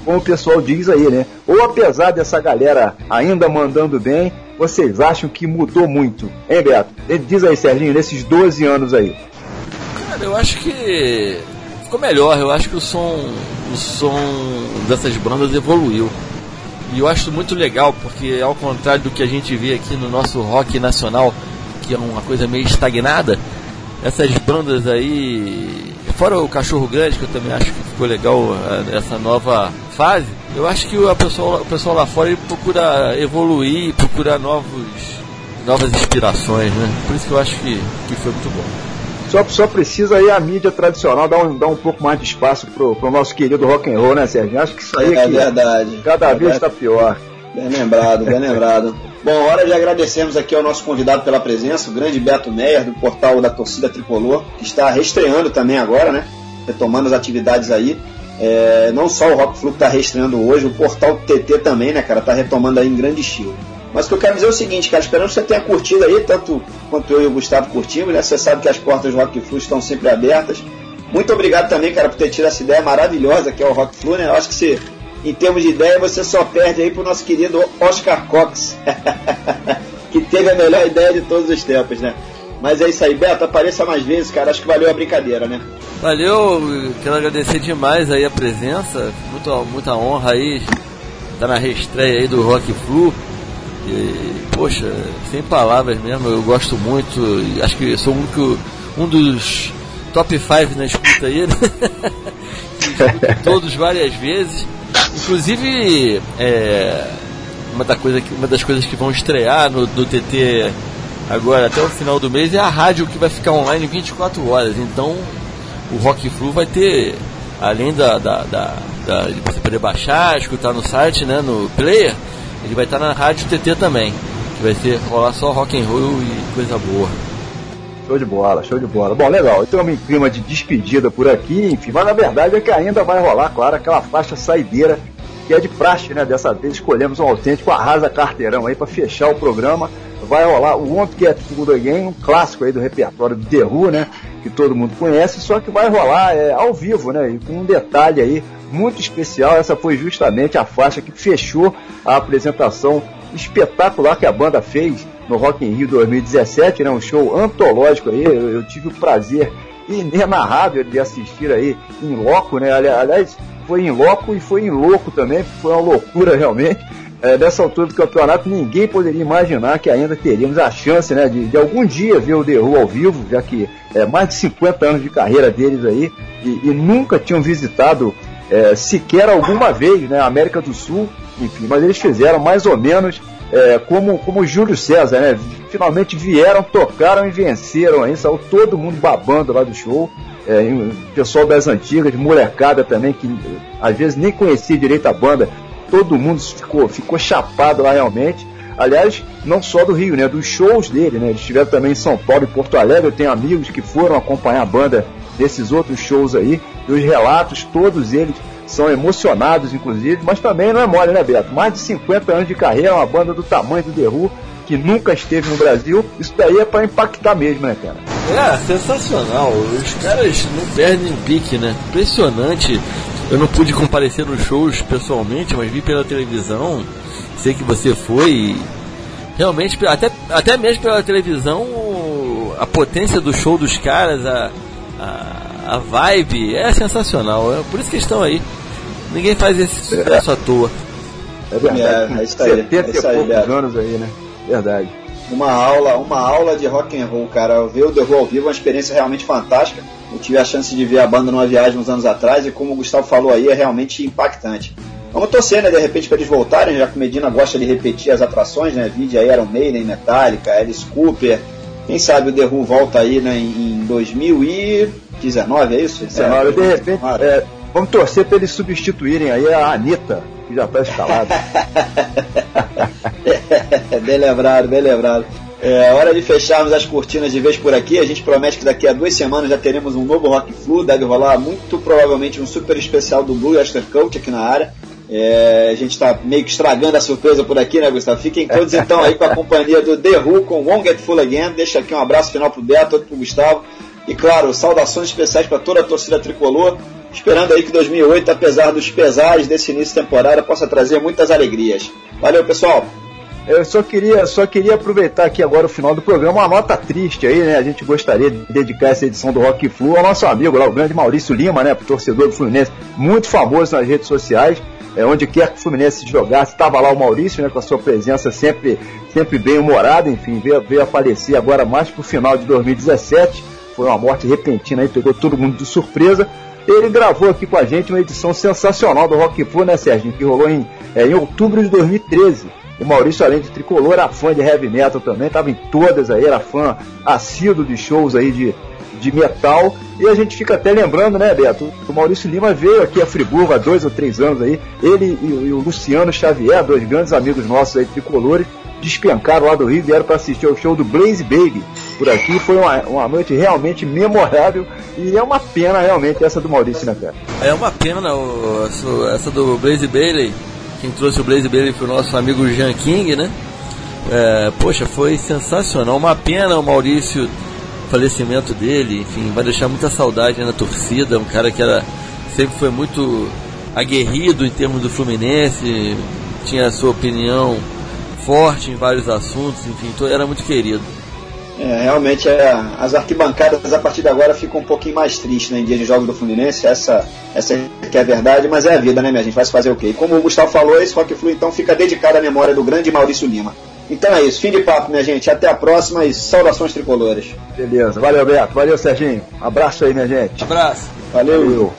como o pessoal diz aí, né? Ou apesar dessa galera ainda mandando bem, vocês acham que mudou muito? Hein, Beto? Diz aí, Serginho, nesses 12 anos aí. Cara, eu acho que ficou melhor. Eu acho que o som dessas bandas evoluiu. E eu acho muito legal, porque ao contrário do que a gente vê aqui no nosso rock nacional, que é uma coisa meio estagnada, essas bandas aí, fora o Cachorro Grande, que eu também acho que ficou legal essa nova fase, eu acho que o pessoal lá fora ele procura evoluir, procura novas inspirações, né? Por isso que eu acho que foi muito bom. Só precisa aí a mídia tradicional dar um pouco mais de espaço pro nosso querido rock and roll, né, Sérgio? Acho que isso aí é verdade. Cada vez está pior. Bem lembrado, bem lembrado. Bom, hora de agradecermos aqui ao nosso convidado pela presença, o grande Beto Meyer, do portal da Torcida Tricolor, que está reestreando também agora, né? Retomando as atividades aí. Não só o Rock Flu que está reestreando hoje, o portal TT também, né, cara? Está retomando aí em grande estilo. Mas o que eu quero dizer é o seguinte, cara, esperando que você tenha curtido aí, tanto quanto eu e o Gustavo curtimos, né? Você sabe que as portas do Rock Flu estão sempre abertas. Muito obrigado também, cara, por ter tido essa ideia maravilhosa que é o Rock Flu, né? Eu acho que em termos de ideia, você só perde aí pro nosso querido Oscar Cox, que teve a melhor ideia de todos os tempos, né? Mas é isso aí, Beto, apareça mais vezes, cara, acho que valeu a brincadeira, né? Valeu, quero agradecer demais aí a presença, muita honra aí, tá na reestreia aí do Rock Flu. E, poxa, sem palavras mesmo, eu gosto muito, acho que sou um dos top 5 na escuta aí, né? Escuto todos várias vezes, inclusive uma das coisas que vão estrear no TT agora até o final do mês é a rádio que vai ficar online 24 horas, então o Rock Flu vai ter, além de você poder baixar, escutar no site, né, no player, ele vai estar na rádio TT também, que vai rolar só rock and roll e coisa boa. Show de bola, show de bola. Bom, legal, então em clima de despedida por aqui, enfim, mas na verdade é que ainda vai rolar, claro, aquela faixa saideira que é de praxe, né? Dessa vez escolhemos um autêntico Arrasa Carteirão aí para fechar o programa. Vai rolar o Won't Get Fooled Again, um clássico aí do repertório do The Who, né? Que todo mundo conhece, só que vai rolar ao vivo, né? E com um detalhe aí muito especial, essa foi justamente a faixa que fechou a apresentação espetacular que a banda fez no Rock in Rio 2017, né? Um show antológico aí, eu tive o prazer inenarrável de assistir aí em loco, né? Aliás, foi em loco e foi em louco também, foi uma loucura realmente. Nessa altura do campeonato, ninguém poderia imaginar que ainda teríamos a chance, né, de algum dia ver o The Who ao vivo, já que mais de 50 anos de carreira deles aí, e nunca tinham visitado sequer alguma vez, né, a América do Sul, enfim, mas eles fizeram mais ou menos como o Júlio César, né, finalmente vieram, tocaram e venceram aí, saiu todo mundo babando lá do show. O pessoal das antigas, molecada também, que às vezes nem conhecia direito a banda, todo mundo ficou chapado lá realmente. Aliás, não só do Rio, né, dos shows dele, né, eles estiveram também em São Paulo e Porto Alegre. Eu tenho amigos que foram acompanhar a banda desses outros shows aí, e os relatos, todos eles são emocionados, inclusive, mas também não é mole, né, Beto? Mais de 50 anos de carreira, uma banda do tamanho do The Who, que nunca esteve no Brasil, isso daí é pra impactar mesmo, né, cara? Sensacional, os caras não perdem o pique, né? Impressionante. Eu não pude comparecer nos shows pessoalmente, mas vi pela televisão, sei que você foi, e realmente, até mesmo pela televisão, a potência do show dos caras, a vibe é sensacional, por isso que estão aí. Ninguém faz esse sucesso à toa. É verdade, é isso aí, 70 e poucos anos aí, né? Verdade. Uma aula de rock and roll, cara. Ver o The Who ao vivo é uma experiência realmente fantástica. Eu tive a chance de ver a banda numa viagem uns anos atrás, e como o Gustavo falou aí, é realmente impactante. Vamos torcer, né, de repente, para eles voltarem, já que o Medina gosta de repetir as atrações, né, vídeo aí Iron Maiden, Metallica, Alice Cooper. Quem sabe o The Who volta aí, né, em 2019, é isso? 19, de repente, vamos torcer para eles substituírem aí a Anitta, que já está escalada. Bem lembrado. Hora de fecharmos as cortinas de vez por aqui. A gente promete que daqui a 2 semanas já teremos um novo Rock Flu. Deve rolar muito provavelmente um super especial do Blue Oyster Cult aqui na área. A gente está meio que estragando a surpresa por aqui, né, Gustavo? Fiquem todos então aí com a companhia do The Who com Won't Get Full Again. Deixa aqui um abraço final pro Beto, outro pro Gustavo. E claro, saudações especiais para toda a torcida tricolor, esperando aí que 2008, apesar dos pesares desse início de temporada, possa trazer muitas alegrias. Valeu, pessoal! Eu só queria aproveitar aqui agora o final do programa, uma nota triste aí, né? A gente gostaria de dedicar essa edição do Rock Flu ao nosso amigo lá, o grande Maurício Lima, né? Torcedor do Fluminense, muito famoso nas redes sociais. Onde quer que o Fluminense jogasse, estava lá o Maurício, né? Com a sua presença sempre bem humorada, enfim, veio a falecer agora mais pro final de 2017. Foi uma morte repentina aí, pegou todo mundo de surpresa. Ele gravou aqui com a gente uma edição sensacional do Rock Flu, né, Serginho? Que rolou em outubro de 2013. O Maurício, além de tricolor, era fã de heavy metal também, estava em todas aí, era fã assíduo de shows aí de metal. E a gente fica até lembrando, né, Beto? O Maurício Lima veio aqui a Friburgo há 2 ou 3 anos aí. Ele e o Luciano Xavier, 2 grandes amigos nossos aí, tricolores, despencaram lá do Rio, vieram para assistir ao show do Blaze Bayley por aqui. Foi uma noite realmente memorável e é uma pena realmente essa do Maurício, né, cara? É uma pena essa do Blaze Bayley. Quem trouxe o Blaze Bayley foi o nosso amigo Jean King, né? Poxa, foi sensacional. Uma pena o Maurício, o falecimento dele, enfim, vai deixar muita saudade na torcida. Um cara que sempre foi muito aguerrido em termos do Fluminense, tinha a sua opinião forte em vários assuntos, enfim, era muito querido. Realmente as arquibancadas a partir de agora ficam um pouquinho mais tristes, né, em dia de jogos do Fluminense. Essa que é a verdade, mas é a vida, né, minha gente? Vai se fazer o quê? E como o Gustavo falou, esse Rock Flu então fica dedicado à memória do grande Maurício Lima. Então é isso, fim de papo, minha gente. Até a próxima e saudações tricolores. Beleza, valeu, Beto, valeu, Serginho. Abraço aí, minha gente. Abraço. Valeu.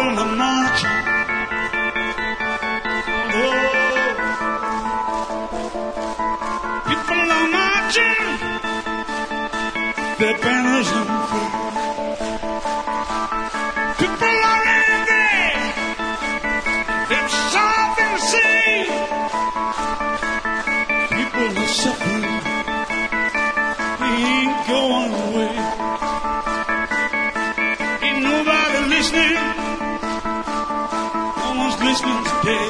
People are marching. People are marching, their banners unfurled. People are angry, they've something to say. People are suffering, they ain't going away. Ain't nobody listening, no one's listening today.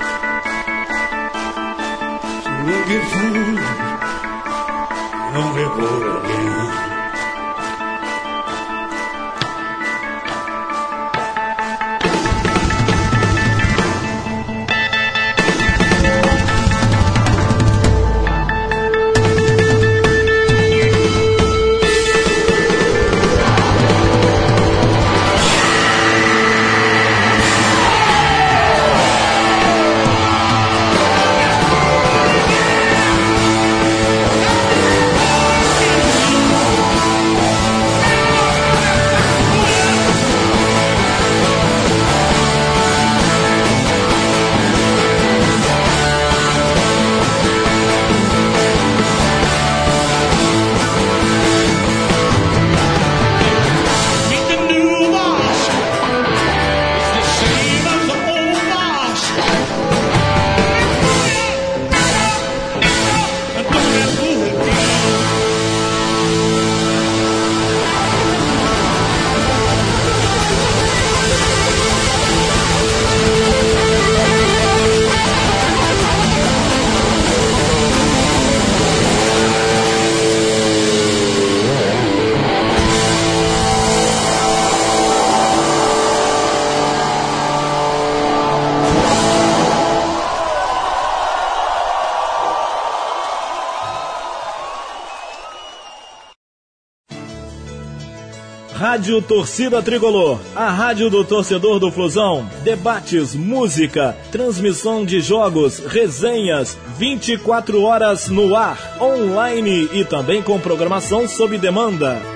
We'll get food, and we'll go again. Rádio Torcida Tricolor, a rádio do torcedor do Flusão. Debates, música, transmissão de jogos, resenhas, 24 horas no ar, online e também com programação sob demanda.